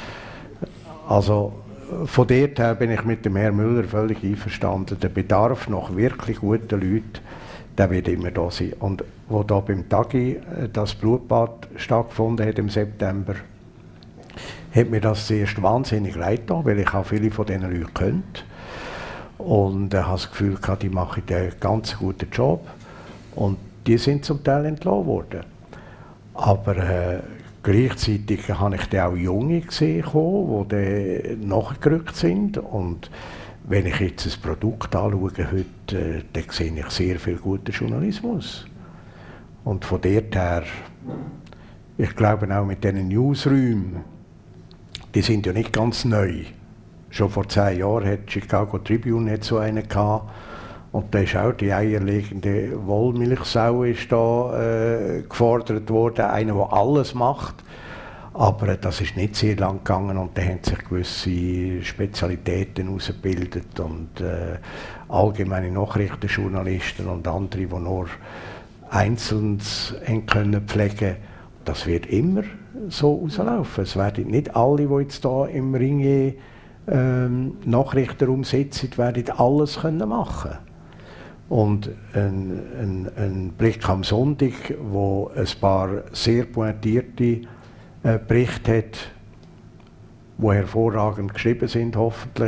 also von dort her bin ich mit dem Herrn Müller völlig einverstanden. Der Bedarf nach wirklich guten Leuten, der wird immer da sein. Und wo da beim Tagi äh, das Blutbad stattgefunden hat im September, hat mir das zuerst wahnsinnig leid getan, weil ich auch viele von diesen Leuten kannte. Und ich äh, habe das Gefühl gehabt, die machen einen ganz guten Job. Und die sind zum Teil entlassen worden. Aber äh, gleichzeitig habe ich dann auch Junge gesehen, die nachgerückt sind. Und wenn ich jetzt ein Produkt anschaue heute, äh, dann sehe ich sehr viel guten Journalismus. Und von dort her, ich glaube auch mit diesen Newsräumen, die sind ja nicht ganz neu. Schon vor zehn Jahren hat Chicago Tribune hat so einen gehabt. Und da ist auch die eierlegende Wollmilchsau ist da äh, gefordert worden, einer, der alles macht. Aber das ist nicht sehr lang gegangen und da haben sich gewisse Spezialitäten ausgebildet und äh, allgemeine Nachrichtenjournalisten und andere, die nur Einzelnes können pflegen. Das wird immer so rauslaufen. Es werden nicht alle, die jetzt hier im Ringier ähm, Nachrichtenraum sitzen, werden alles können machen. Und ein, ein, ein Blick am Sonntag, wo ein paar sehr pointierte äh, Berichte hat, die hervorragend geschrieben sind, hoffentlich,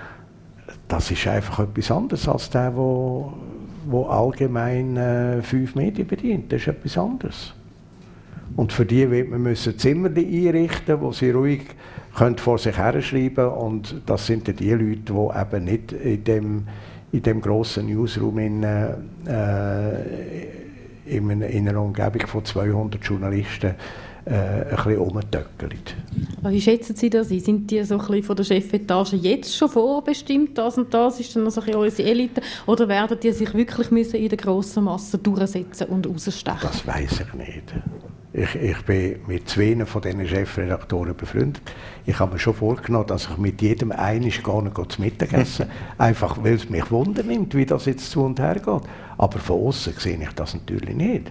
das ist einfach etwas anderes als der, wo, wo allgemein äh, fünf Medien bedient. Das ist etwas anderes. Und für die wird man müssen Zimmer einrichten, wo sie ruhig können vor sich herschreiben können. Und das sind dann die Leute, die eben nicht in dem, in dem grossen Newsroom in, äh, in, in einer Umgebung von zweihundert Journalisten äh, ein bisschen rumtöckeln. Wie schätzen Sie das ein? Sind die so ein bisschen von der Chefetage jetzt schon vorbestimmt, das und das ist dann noch so ein bisschen unsere Elite? Oder werden die sich wirklich müssen in der grossen Masse durchsetzen und rausstechen? Das weiss ich nicht. Ich, ich bin mit zwei von diesen Chefredaktoren befreundet. Ich habe mir schon vorgenommen, dass ich mit jedem einig gar nicht zu Mittag esse. Einfach, weil es mich wundernimmt, wie das jetzt zu und her geht. Aber von außen sehe ich das natürlich nicht.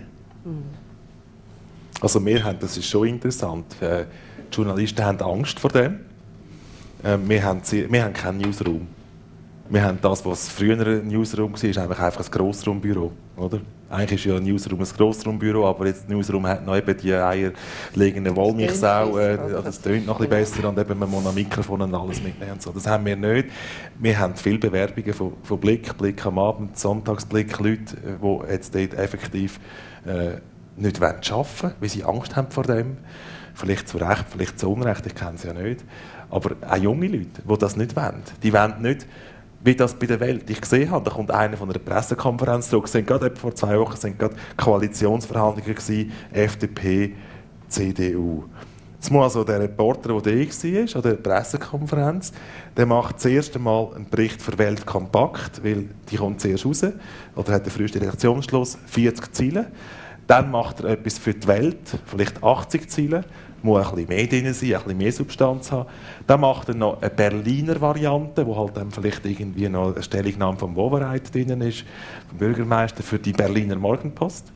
Also wir haben, das ist schon interessant, äh, die Journalisten haben Angst vor dem. Äh, wir, haben, wir haben keinen Newsroom. Wir haben das, was früher ein Newsroom war, ist eigentlich einfach ein Grossraumbüro, oder? Eigentlich ist ja ein Newsroom ein Grossraumbüro, aber jetzt ein Newsroom hat noch eben die eierlegende Wollmilchsau, äh, das tönt noch ein bisschen besser und eben man muss ein Mikrofon und alles mitnehmen. So. Das haben wir nicht. Wir haben viele Bewerbungen von, von Blick, Blick am Abend, Sonntagsblick, Leute, die jetzt dort effektiv äh, nicht arbeiten wollen, weil sie Angst haben vor dem. Vielleicht zu Recht, vielleicht zu Unrecht, ich kenne es ja nicht. Aber auch junge Leute, die das nicht wollen. Die wollen nicht, wie das bei der Welt ich gesehen habe. Da kommt einer von einer Pressekonferenz zurück. Es waren gerade vor zwei Wochen sind gerade Koalitionsverhandlungen gewesen, F D P, C D U. Jetzt muss also der Reporter, der da war, an der Pressekonferenz, der macht das erste Mal einen Bericht für Welt kompakt, weil die kommt zuerst raus, oder hat den frühesten Redaktionsschluss, vierzig Zeilen. Dann macht er etwas für die Welt, vielleicht achtzig Zeilen, muss ein bisschen mehr drin sein, ein bisschen mehr Substanz haben. Dann macht er noch eine Berliner Variante, wo halt dann vielleicht irgendwie noch eine Stellungnahme vom Wowereit drin ist, vom Bürgermeister für die Berliner Morgenpost.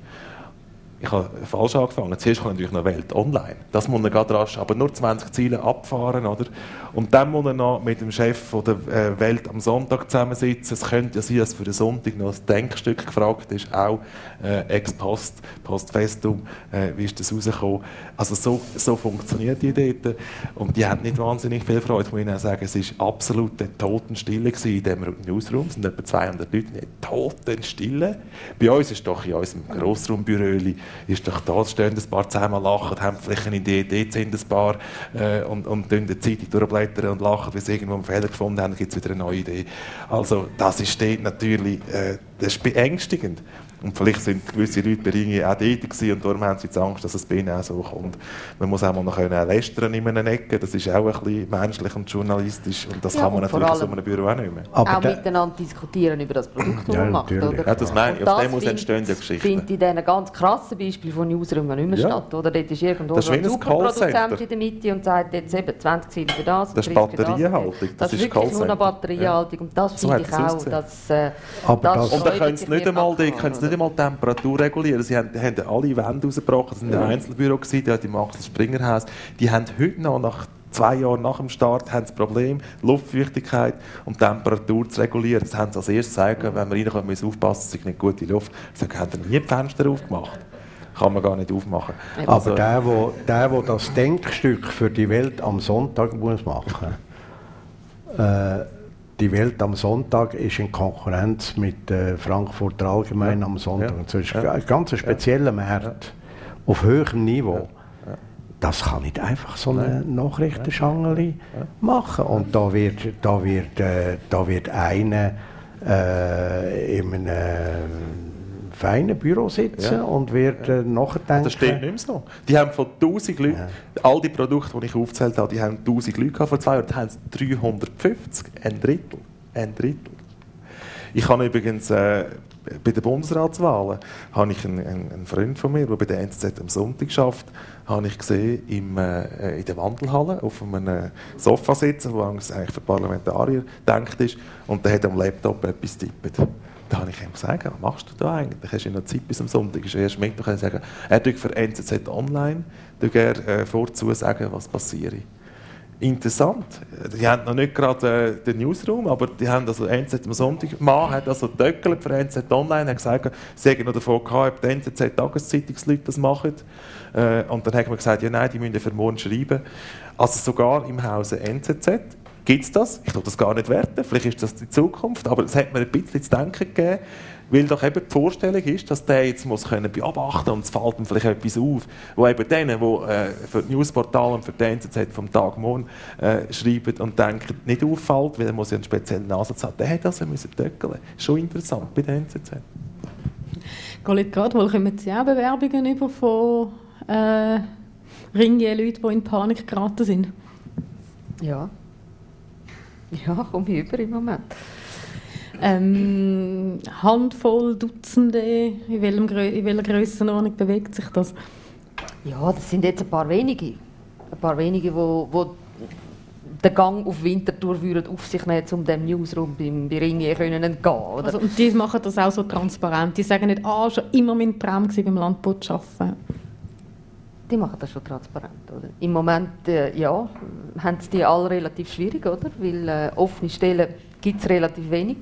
Ich habe falsch angefangen. Zuerst kommt natürlich noch Welt online. Das muss er gerade rasch, aber nur zwanzig Ziele abfahren, oder? Und dann muss er noch mit dem Chef von der äh, Welt am Sonntag zusammensitzen. Es könnte ja sein, dass für den Sonntag noch ein Denkstück gefragt ist, auch äh, ex post, post festum, äh, wie ist das rausgekommen? Also so, so funktioniert die dort. Und die haben nicht wahnsinnig viel Freude. Ich muss Ihnen auch sagen, es war absolut Totenstille in diesem Newsroom. Es sind etwa zweihundert Leute, Totenstille. Bei uns ist doch in unserem Grossraumbüro ist doch da, stehen ein paar zusammen, lachen, haben vielleicht eine Idee, dort sind ein paar äh, und, und dann die Zeitung durchblättern und lachen, weil sie irgendwo einen Fehler gefunden haben, dann gibt es wieder eine neue Idee. Also das ist dort natürlich äh, das ist beängstigend. Und vielleicht sind gewisse Leute bei Ringe auch dort gewesen und darum haben sie jetzt Angst, dass es bei ihnen auch so kommt. Man muss auch mal noch lästern in einer Ecke, das ist auch ein bisschen menschlich und journalistisch und das ja, kann man natürlich in so einem Büro auch nicht mehr. Aber auch miteinander diskutieren über das Produkt, das ja, man macht. Oder? Ja, das meine ich, auf dem muss entstehen ja Geschichten. Ich finde in diesen ganz krassen Beispielen von Newsroom nicht mehr ja. statt. Oder? Dort ist irgendwo das ist ein Superproduzent in der Mitte und sagt jetzt eben zwanzig Ziele für das. Das ist Batteriehaltung. Das, das ist wirklich nur eine Batteriehaltung und das finde ich auch. Dass, äh, das und dann können sie nicht einmal die Temperatur regulieren. Sie haben, haben alle Wände rausgebrochen, das war ein Einzelbüro, die hat im Axel Springer Haus. Die haben heute noch, nach zwei Jahren nach dem Start, haben das Problem, Luftfeuchtigkeit und Temperatur zu regulieren. Das haben sie als erstes gesagt, wenn wir reinkommen, müssen wir aufpassen, es ist nicht gute Luft. Sie haben sie nie die Fenster aufgemacht. Kann man gar nicht aufmachen. Aber also, der, wo, der, wo das Denkstück für die Welt am Sonntag muss machen äh, die Welt am Sonntag ist in Konkurrenz mit äh, Frankfurter Allgemein ja. am Sonntag. Ja. Das ist ja. ein ganz spezieller ja. Markt ja. auf höherem Niveau. Ja. Ja. Das kann nicht einfach so eine Nachrichtenschangeli ja. machen. Und da wird, da wird, äh, da wird einer äh, in einem feinen Büro sitzen ja. und wird äh, nachdenken. Das steht nicht mehr so. Die haben von tausend Leuten, ja. all die Produkte, die ich aufgezählt habe, die haben tausend Leute gehabt vor zwei Jahren, da haben sie dreihundertfünfzig, ein Drittel. Ein Drittel. Ich habe übrigens äh, bei den Bundesratswahlen habe ich einen, einen Freund von mir, der bei der N Z Z am Sonntag schafft, habe ich gesehen im, äh, in der Wandelhalle auf einem Sofa sitzen, wo eigentlich für Parlamentarier gedacht ist, und der hat am Laptop etwas tippt. Da habe ich ihm gesagt, was machst du da eigentlich? Hast du ja noch Zeit bis am Sonntag? Ist erst Mittwoch. Ich sagen, er tut für N Z Z Online er, äh, vorzu sagen, was passiert. Interessant. Die haben noch nicht gerade äh, den Newsroom, aber die haben also N Z Z am Sonntag. Mann hat also töckelt für N Z Z Online, hat gesagt, sie hätten noch davon gehabt, ob die N Z Z Tageszeitungsleute das machen. Äh, und dann hat man gesagt, ja nein, die müssen für morgen schreiben. Also sogar im Hause N Z Z. Gibt es das? Ich tue das gar nicht werten, vielleicht ist das die Zukunft, aber es hat mir ein bisschen zu denken gegeben, weil doch eben die Vorstellung ist, dass der jetzt muss können beobachten und es fällt ihm vielleicht etwas auf, wo eben denen, die äh, für die Newsportale und für die N Z Z vom Tag morgen äh, schreiben und denken, nicht auffällt, weil er muss ja einen speziellen Ansatz haben, der hätte also müssen töckeln. Schon interessant bei der N Z Z. Colette, gerade wohl kommen Sie auch Bewerbungen über von äh, Ringier-Leuten, die in Panik geraten sind? Ja. Ja, komme ich über im Moment. Ähm, Handvoll, Dutzende, in, welchem, in welcher Grössenordnung bewegt sich das? Ja, das sind jetzt ein paar wenige. Ein paar wenige, die wo, wo den Gang auf Winterthur würden auf sich nehmen, um dem Newsroom beim Ringier zu gehen. Also, und die machen das auch so transparent. Die sagen nicht, ah, schon immer mein Traum war, beim Landboot zu arbeiten. Die machen das schon transparent, oder? Im Moment, äh, ja, haben es die alle relativ schwierig, oder? Weil äh, offene Stellen gibt es relativ wenig.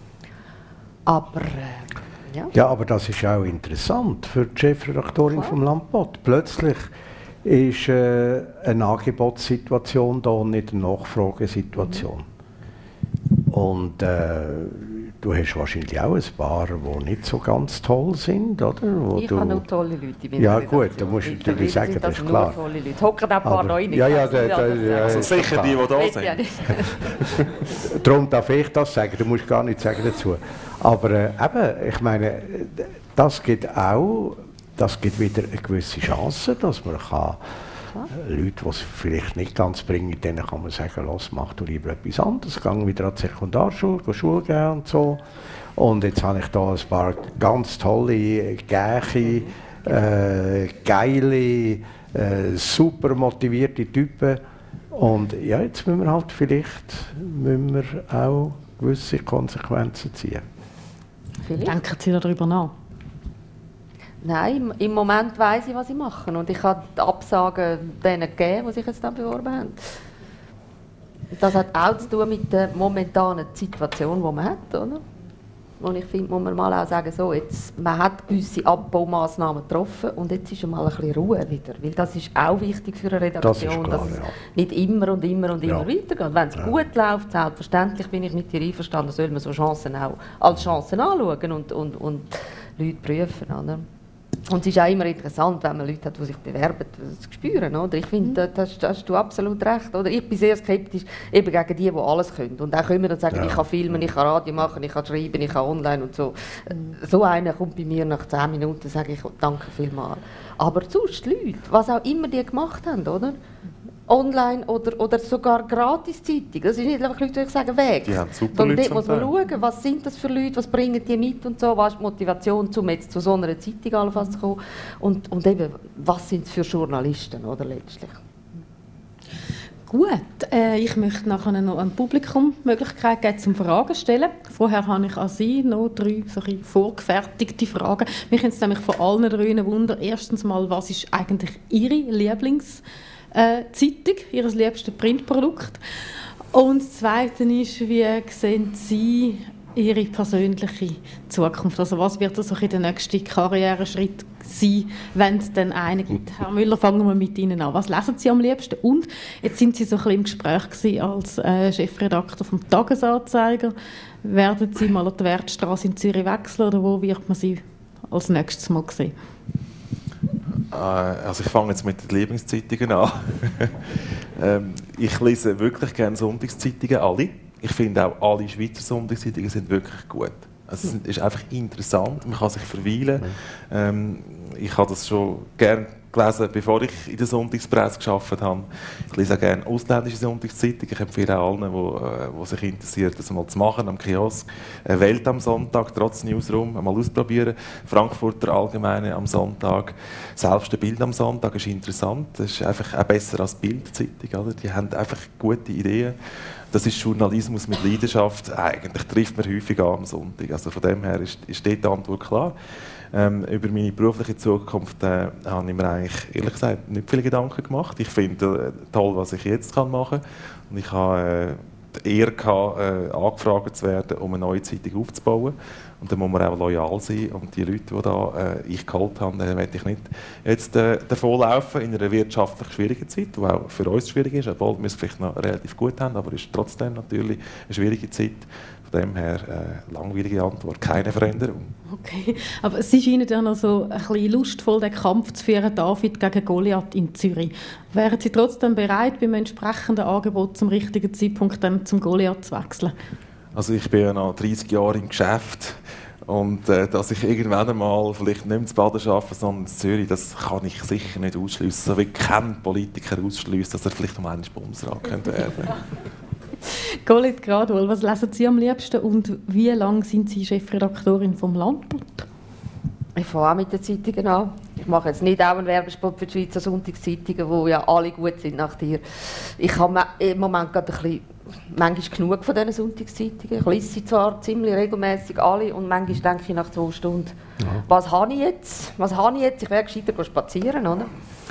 Aber, äh, ja. Ja, aber das ist auch interessant für die Chefredaktorin Klar. vom Landbot. Plötzlich ist äh, eine Angebotssituation da und nicht eine Nachfragesituation. Mhm. Und äh, du hast wahrscheinlich auch ein paar, die nicht so ganz toll sind, oder? Wo ich du habe noch tolle Leute. In ja gut, da musst du natürlich sagen, das ist klar. Tolle Leute. Hocken auch ein paar neu nicht. Ja, ja, da, da, ja, also sicher die, die da sind. Darum darf ich das sagen, du musst gar nichts sagen dazu. Aber äh, eben, ich meine, das gibt auch, das gibt wieder eine gewisse Chance, dass man kann, äh, Leute, die es vielleicht nicht ganz bringen, denen kann man sagen, los, mach du lieber etwas anderes, geh wieder an die Sekundarschule, geh Schule gehen und so. Und jetzt habe ich da ein paar ganz tolle, gäche, äh, geile, äh, super motivierte Typen. Und ja, jetzt müssen wir halt vielleicht müssen wir auch gewisse Konsequenzen ziehen. Vielleicht? Denken Sie darüber nach? Nein, im Moment weiss ich, was ich mache. Und ich habe die Absagen denen gegeben, die sich jetzt dann beworben haben. Das hat auch zu tun mit der momentanen Situation, die man hat, oder? Und ich finde, muss man mal auch sagen, so, jetzt, man hat gewisse Abbaumaßnahmen getroffen und jetzt ist mal ein bisschen Ruhe wieder. Weil das ist auch wichtig für eine Redaktion, das klar, dass es ja. nicht immer und immer und immer ja. weitergeht. Wenn es ja. gut läuft, selbstverständlich bin ich mit dir einverstanden, soll man so Chancen auch als Chancen anschauen und, und, und Leute prüfen. Oder? Und es ist auch immer interessant, wenn man Leute hat, die sich bewerben, das zu spüren. Oder? Ich finde, da hast, hast du absolut recht. Oder? Ich bin sehr skeptisch eben gegen die, die alles können. Und auch können wir dann sagen, ja. ich kann filmen, ich kann Radio machen, ich kann schreiben, ich kann online und so. Mhm. So einer kommt bei mir nach zehn Minuten, sage ich, danke vielmals. Aber sonst die Leute, was auch immer die gemacht haben, oder? Online oder, oder sogar Gratiszeitung. Das ist nicht einfach Leute, die sagen, weg. Die haben super Sondern Leute dort muss man schauen, was sind das für Leute, was bringen die mit und so, was ist die Motivation, um jetzt zu so einer Zeitung allenfalls zu kommen. Und, und eben, was sind es für Journalisten, oder, letztlich. Gut, äh, ich möchte nachher noch ein Publikum die Möglichkeit geben, zum Fragen zu stellen. Vorher habe ich an Sie noch drei so vorgefertigte Fragen. Mich können es nämlich von allen drei wundern. Erstens mal, was ist eigentlich Ihre Lieblings- Äh, Zeitung, Ihr liebstes Printprodukt. Und das Zweite ist, wie sehen Sie Ihre persönliche Zukunft? Also was wird das der nächste Karriereschritt sein, wenn es dann einen gibt? Herr Müller, fangen wir mit Ihnen an. Was lesen Sie am liebsten? Und jetzt sind Sie so ein bisschen im Gespräch gewesen als äh, Chefredakteur vom Tagesanzeiger. Werden Sie mal an die Wertstraße in Zürich wechseln oder wo wird man Sie als nächstes mal sehen? Also ich fange jetzt mit den Lieblingszeitungen an. ähm, ich lese wirklich gerne Sonntagszeitungen, alle. Ich finde auch, alle Schweizer Sonntagszeitungen sind wirklich gut. Also es ist einfach interessant, man kann sich verweilen. Ähm, ich habe das schon gerne gelesen, bevor ich in der Sonntagspresse gearbeitet habe. Ich lese auch gerne ausländische Sonntagszeitungen. Ich empfehle allen, die, die sich interessieren, das mal zu machen am Kiosk. Welt am Sonntag, trotz Newsroom, mal ausprobieren. Frankfurter Allgemeine am Sonntag. Selbst ein Bild am Sonntag ist interessant. Das ist einfach auch besser als Bild-Zeitung. Oder? Die haben einfach gute Ideen. Das ist Journalismus mit Leidenschaft. Eigentlich trifft man häufig an am Sonntag. Also von dem her ist, ist dort die Antwort klar. Ähm, über meine berufliche Zukunft äh, habe ich mir eigentlich, ehrlich gesagt, nicht viele Gedanken gemacht. Ich finde äh, toll, was ich jetzt kann machen kann. Und ich habe äh, die Ehre gehabt, äh, angefragt zu werden, um eine neue Zeitung aufzubauen. Und da muss man auch loyal sein. Und die Leute, die da, äh, ich geholt habe, da möchte ich nicht jetzt äh, davonlaufen in einer wirtschaftlich schwierigen Zeit, die auch für uns schwierig ist, obwohl wir es vielleicht noch relativ gut haben, aber es ist trotzdem natürlich eine schwierige Zeit. Von dem her äh, langwierige Antwort, keine Veränderung. Okay, aber Sie scheinen ja noch so ein bisschen lustvoll den Kampf zu führen, David gegen Goliath in Zürich. Wären Sie trotzdem bereit, beim entsprechenden Angebot zum richtigen Zeitpunkt dann zum Goliath zu wechseln? Also ich bin ja noch dreissig Jahre im Geschäft und äh, dass ich irgendwann einmal vielleicht nicht mehr zu Baden arbeite, sondern in Zürich, das kann ich sicher nicht ausschliessen. So wie kein Politiker ausschließt, dass er vielleicht um einen Bundesrat könnte werden. Colette Gradwohl, was lesen Sie am liebsten und wie lange sind Sie Chefredaktorin vom Landbot? Ich fange auch mit den Zeitungen an. Ich mache jetzt nicht auch einen Werbespot für die Schweizer Sonntagszeitungen, wo ja alle gut sind nach dir. Ich habe im Moment gerade ein bisschen, manchmal genug von diesen Sonntagszeitungen. Ich lese sie zwar ziemlich regelmäßig alle und manchmal denke ich nach zwei Stunden, ja. was habe ich jetzt? Was habe ich jetzt? Ich werde gescheiter spazieren, oder?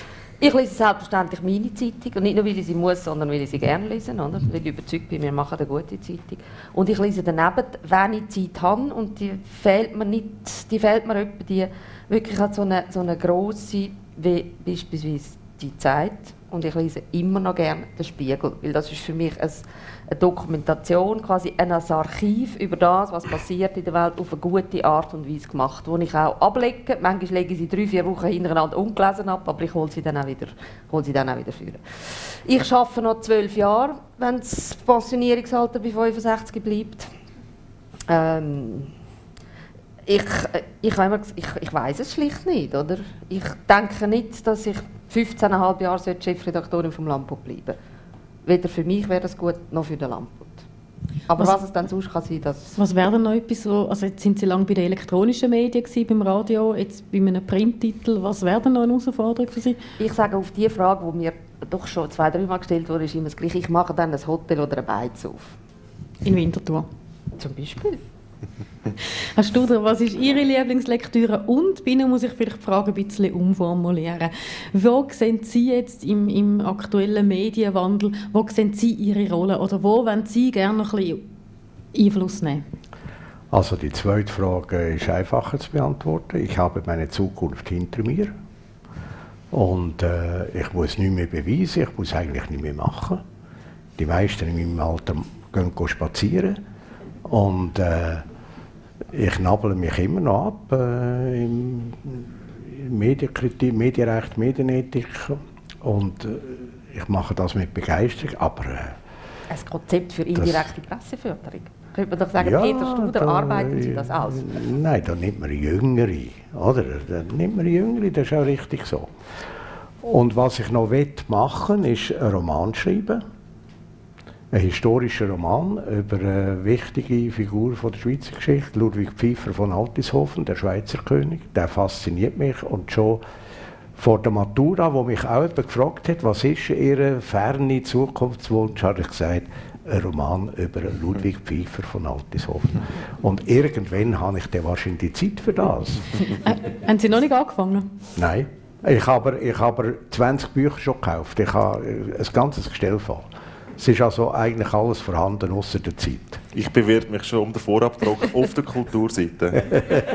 Ich lese selbstverständlich meine Zeitung. Und nicht nur, weil ich sie muss, sondern weil ich sie gerne lese. Oder? Weil ich überzeugt bin, wir machen eine gute Zeitung. Und ich lese daneben, wenn ich Zeit habe. Und die fehlt mir nicht, die fehlt mir etwa die wirklich hat so eine, so eine grosse, wie beispielsweise die Zeit. Und ich lese immer noch gerne den Spiegel, weil das ist für mich ein, eine Dokumentation, quasi ein Archiv über das, was passiert in der Welt, auf eine gute Art und Weise gemacht, wo ich auch ablege. Manchmal lege ich sie drei, vier Wochen hintereinander ungelesen ab, aber ich hole sie dann auch wieder, hole sie dann auch wieder führen. Ich arbeite noch zwölf Jahre, wenn das Pensionierungsalter bei fünfundsechzig bleibt. Ähm, ich, ich, ich, ich weiss es schlicht nicht, oder? Ich denke nicht, dass ich fünfzehn Komma fünf Jahre Chefredaktorin vom Lamput bleiben sollte. Weder für mich wäre das gut, noch für den Lamput. Aber was, was es dann sonst kann sein, das... Was wäre denn noch etwas, so, also jetzt sind Sie lange bei den elektronischen Medien gewesen, beim Radio, jetzt bei einem Printtitel, was wäre denn noch eine Herausforderung für Sie? Ich sage auf die Frage, die mir doch schon zwei, drei Mal gestellt wurde, ist immer das Gleiche. Ich mache dann ein Hotel oder ein Beiz auf. In Winterthur? Zum Beispiel. Herr Studer, was ist Ihre Lieblingslektüre? Und bei Ihnen muss ich vielleicht die Frage ein bisschen umformulieren. Wo sehen Sie jetzt im, im aktuellen Medienwandel, wo sehen Sie Ihre Rolle? Oder wo wollen Sie gerne noch ein bisschen Einfluss nehmen? Also die zweite Frage ist einfacher zu beantworten. Ich habe meine Zukunft hinter mir. Und äh, ich muss nichts mehr beweisen, ich muss eigentlich nichts mehr machen. Die meisten in meinem Alter gehen spazieren. Und äh, ich nabble mich immer noch ab äh, im Medienkritik, Medienrecht, Medienethik und äh, ich mache das mit Begeisterung, aber... Äh, ein Konzept für indirekte Presseförderung? Könnte man doch sagen, ja, Peter Studer, da, arbeiten Sie das aus? Nein, da nimmt man Jüngere, oder? Da nimmt man Jüngere, das ist auch richtig so. Und was ich noch machen will, ist einen Roman schreiben. Ein historischer Roman über eine wichtige Figur von der Schweizer Geschichte, Ludwig Pfeifer von Altishofen, der Schweizer König. Der fasziniert mich und schon vor der Matura, wo mich auch jemand gefragt hat, was ist Ihr ferne Zukunftswunsch, habe ich gesagt, ein Roman über Ludwig Pfeifer von Altishofen. Und irgendwann habe ich dann wahrscheinlich die Zeit für das. Äh, haben Sie noch nicht angefangen? Nein, ich habe, ich habe zwanzig Bücher schon gekauft. Ich habe ein ganzes Gestell voll. Es ist also eigentlich alles vorhanden, außer der Zeit. Ich bewerbe mich schon um den Vorabdruck auf der Kulturseite.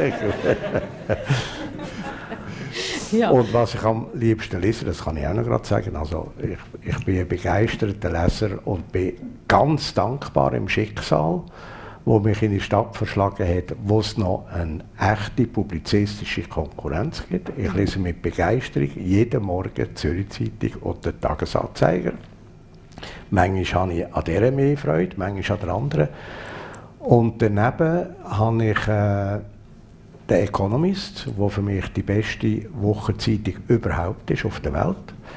Ja. Und was ich am liebsten lese, das kann ich auch noch gerade sagen, also ich, ich bin ein begeisterter Leser und bin ganz dankbar im Schicksal, wo mich in die Stadt verschlagen hat, wo es noch eine echte publizistische Konkurrenz gibt. Ich lese mit Begeisterung jeden Morgen die Zürich Zeitung und den Tagesanzeiger. Manchmal habe ich an dieser mehr Freude, manchmal an der anderen. Und daneben habe ich äh, den Economist, der für mich die beste Wochenzeitung überhaupt ist auf der Welt.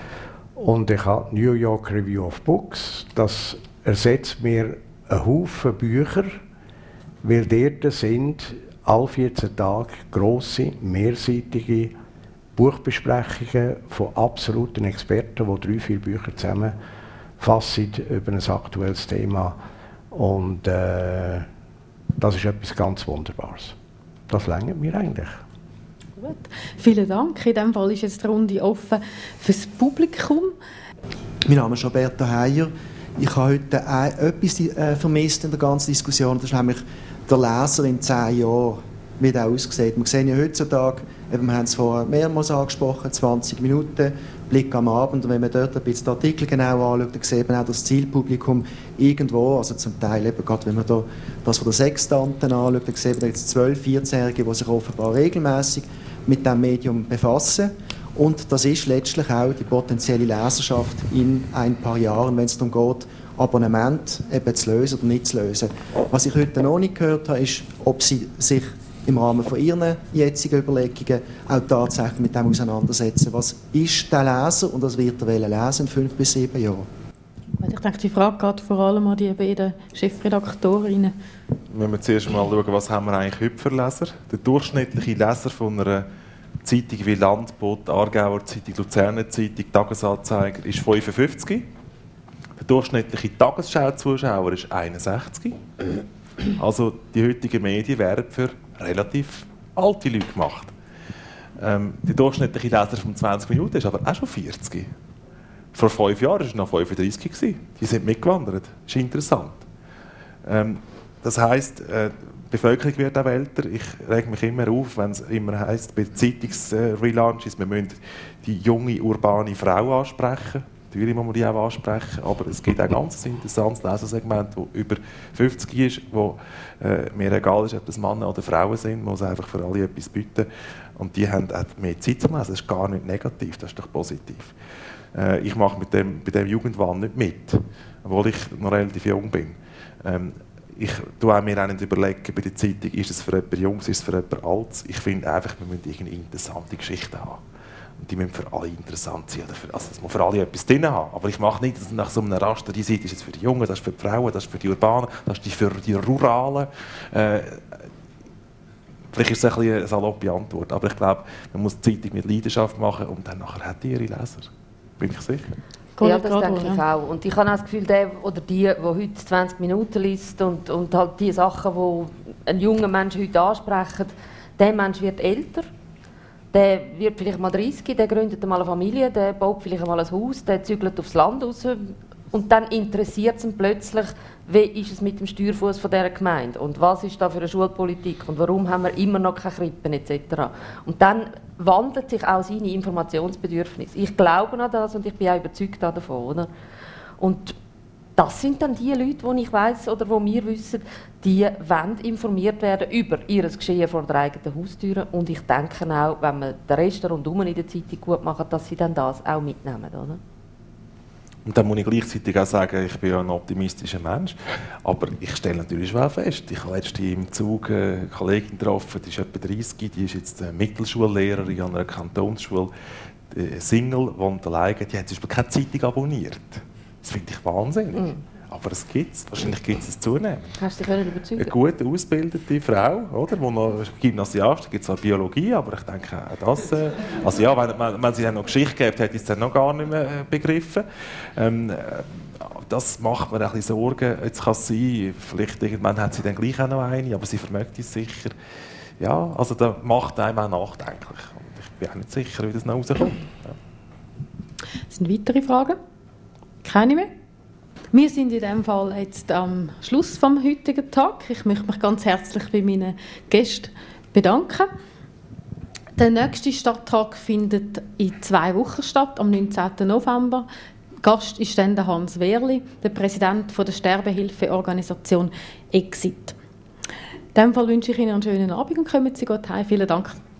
Und ich habe New York Review of Books. Das ersetzt mir einen Haufen Bücher, weil dort sind alle vierzehn Tage grosse, mehrseitige Buchbesprechungen von absoluten Experten, die drei, vier Bücher zusammen fassen über ein aktuelles Thema. Und äh, das ist etwas ganz Wunderbares. Das reicht mir eigentlich. Gut. Vielen Dank. In diesem Fall ist jetzt die Runde offen für das Publikum. Mein Name ist Roberto Heyer. Ich habe heute ein, etwas äh, vermisst in der ganzen Diskussion. Das ist nämlich der Leser in zehn Jahren, wie der aussieht. Wir sehen ja heutzutage, eben, wir haben es vorher mehrmals angesprochen, zwanzig Minuten, Blick am Abend. Und wenn man dort ein bisschen die Artikel genau anschaut, dann sieht man auch das Zielpublikum irgendwo, also zum Teil eben gerade, wenn man da das von der Sextanten anschaut, dann sieht man jetzt zwölf-, vierzehnjährige, die sich offenbar regelmäßig mit diesem Medium befassen. Und das ist letztlich auch die potenzielle Leserschaft in ein paar Jahren, wenn es darum geht, Abonnement eben zu lösen oder nicht zu lösen. Was ich heute noch nicht gehört habe, ist, ob Sie sich im Rahmen von Ihren jetzigen Überlegungen auch tatsächlich mit dem auseinandersetzen. Was ist der Leser und was wird er lesen in fünf bis sieben Jahren? Ich denke, die Frage geht vor allem an die beiden Chefredaktorinnen. Wenn wir zuerst mal schauen, was haben wir eigentlich heute für Leser? Der durchschnittliche Leser von einer Zeitung wie Landbot, Aargauer Zeitung, Luzerner Zeitung, Tagesanzeiger ist fünfundfünfzig. Der durchschnittliche Tagesschau-Zuschauer ist einundsechzig. Also die heutigen Medien werden für relativ alte Leute gemacht. Ähm, die durchschnittliche Leser von zwanzig Minuten ist aber auch schon vierzig. Vor fünf Jahren war es noch fünfunddreissig. Die sind mitgewandert. Das ist interessant. Ähm, das heisst, äh, die Bevölkerung wird auch älter. Ich rege mich immer auf, wenn es immer heisst, bei Zeitungs-Relaunches, wir müssen die junge, urbane Frau ansprechen. Natürlich muss man die auch ansprechen, aber es gibt auch ein ganz interessantes Lesersegment, das über fünfzig ist, wo äh, mir egal ist, ob das Männer oder Frauen sind, muss einfach für alle etwas bieten. Und die haben auch mehr Zeit zum Lesen. Das ist gar nicht negativ, das ist doch positiv. Äh, ich mache mit dem, bei diesem Jugendwahn nicht mit, obwohl ich noch relativ jung bin. Ähm, ich tue mir auch nicht überlegen bei der Zeitung, ist es für jemanden Jungs, ist es für jemanden Altes. Ich finde einfach, wir müssen irgendeine interessante Geschichte haben. Und die müssen für alle interessant sein. Oder für, also es muss für alle etwas drin haben. Aber ich mache nicht dass nach so einem Raster, die Seite ist jetzt für die Jungen, das ist für die Frauen, das ist für die Urbanen, das ist für die Ruralen. Äh, vielleicht ist es ein bisschen eine saloppe Antwort, aber ich glaube, man muss die Zeitung mit Leidenschaft machen und dann nachher hat die ihre Leser. Bin ich sicher. Ja, das denke ich auch. Und ich habe auch das Gefühl, der oder die, die heute zwanzig Minuten liest und, und halt die Sachen, die ein junger Mensch heute ansprechen, der Mensch wird älter. Der wird vielleicht mal dreißig, der gründet mal eine Familie, der baut vielleicht mal ein Haus, der zügelt aufs Land raus. Und dann interessiert es ihn plötzlich, wie ist es mit dem Steuerfuss von dieser Gemeinde und was ist da für eine Schulpolitik und warum haben wir immer noch keine Krippen et cetera. Und dann wandelt sich auch seine Informationsbedürfnis. Ich glaube an das und ich bin auch überzeugt davon. Oder? Und das sind dann die Leute, die ich weiss oder die wir wissen, die wollen informiert werden über ihr Geschehen vor der eigenen Haustür. Und ich denke auch, wenn man den Rest rundherum in der Zeitung gut macht, dass sie dann das auch mitnehmen. Oder? Und dann muss ich gleichzeitig auch sagen, ich bin ja ein optimistischer Mensch, aber ich stelle natürlich schon auch fest, ich habe letztens im Zug eine Kollegin getroffen, die ist etwa dreißig, die ist jetzt Mittelschullehrerin an einer Kantonsschule, Single, wohnt alleine, die hat zum Beispiel keine Zeitung abonniert. Das finde ich wahnsinnig. Mm. Aber es gibt es. Wahrscheinlich gibt es zunehmend. Hast du dich überzeugt? Eine gut ausgebildete Frau, oder? Wo noch Gymnasiast, gibt zwar Biologie, aber ich denke auch das. Äh, also ja, wenn, wenn sie dann noch Geschichte gehabt hätte ich es dann noch gar nicht mehr äh, begriffen. Ähm, das macht mir ein bisschen Sorgen. Jetzt kann es sein, vielleicht irgendwann hat sie dann gleich auch noch eine, aber sie vermögt es sicher. Ja, also das macht einem auch nachdenklich. Und ich bin auch nicht sicher, wie das noch rauskommt. Ja. Sind weitere Fragen? Keine mehr? Wir sind in diesem Fall jetzt am Schluss vom heutigen Tag. Ich möchte mich ganz herzlich bei meinen Gästen bedanken. Der nächste Stadttag findet in zwei Wochen statt, am neunzehnten November. Gast ist dann der Hans Wehrli, der Präsident der Sterbehilfeorganisation Exit. In diesem Fall wünsche ich Ihnen einen schönen Abend und kommen Sie gut heim. Vielen Dank.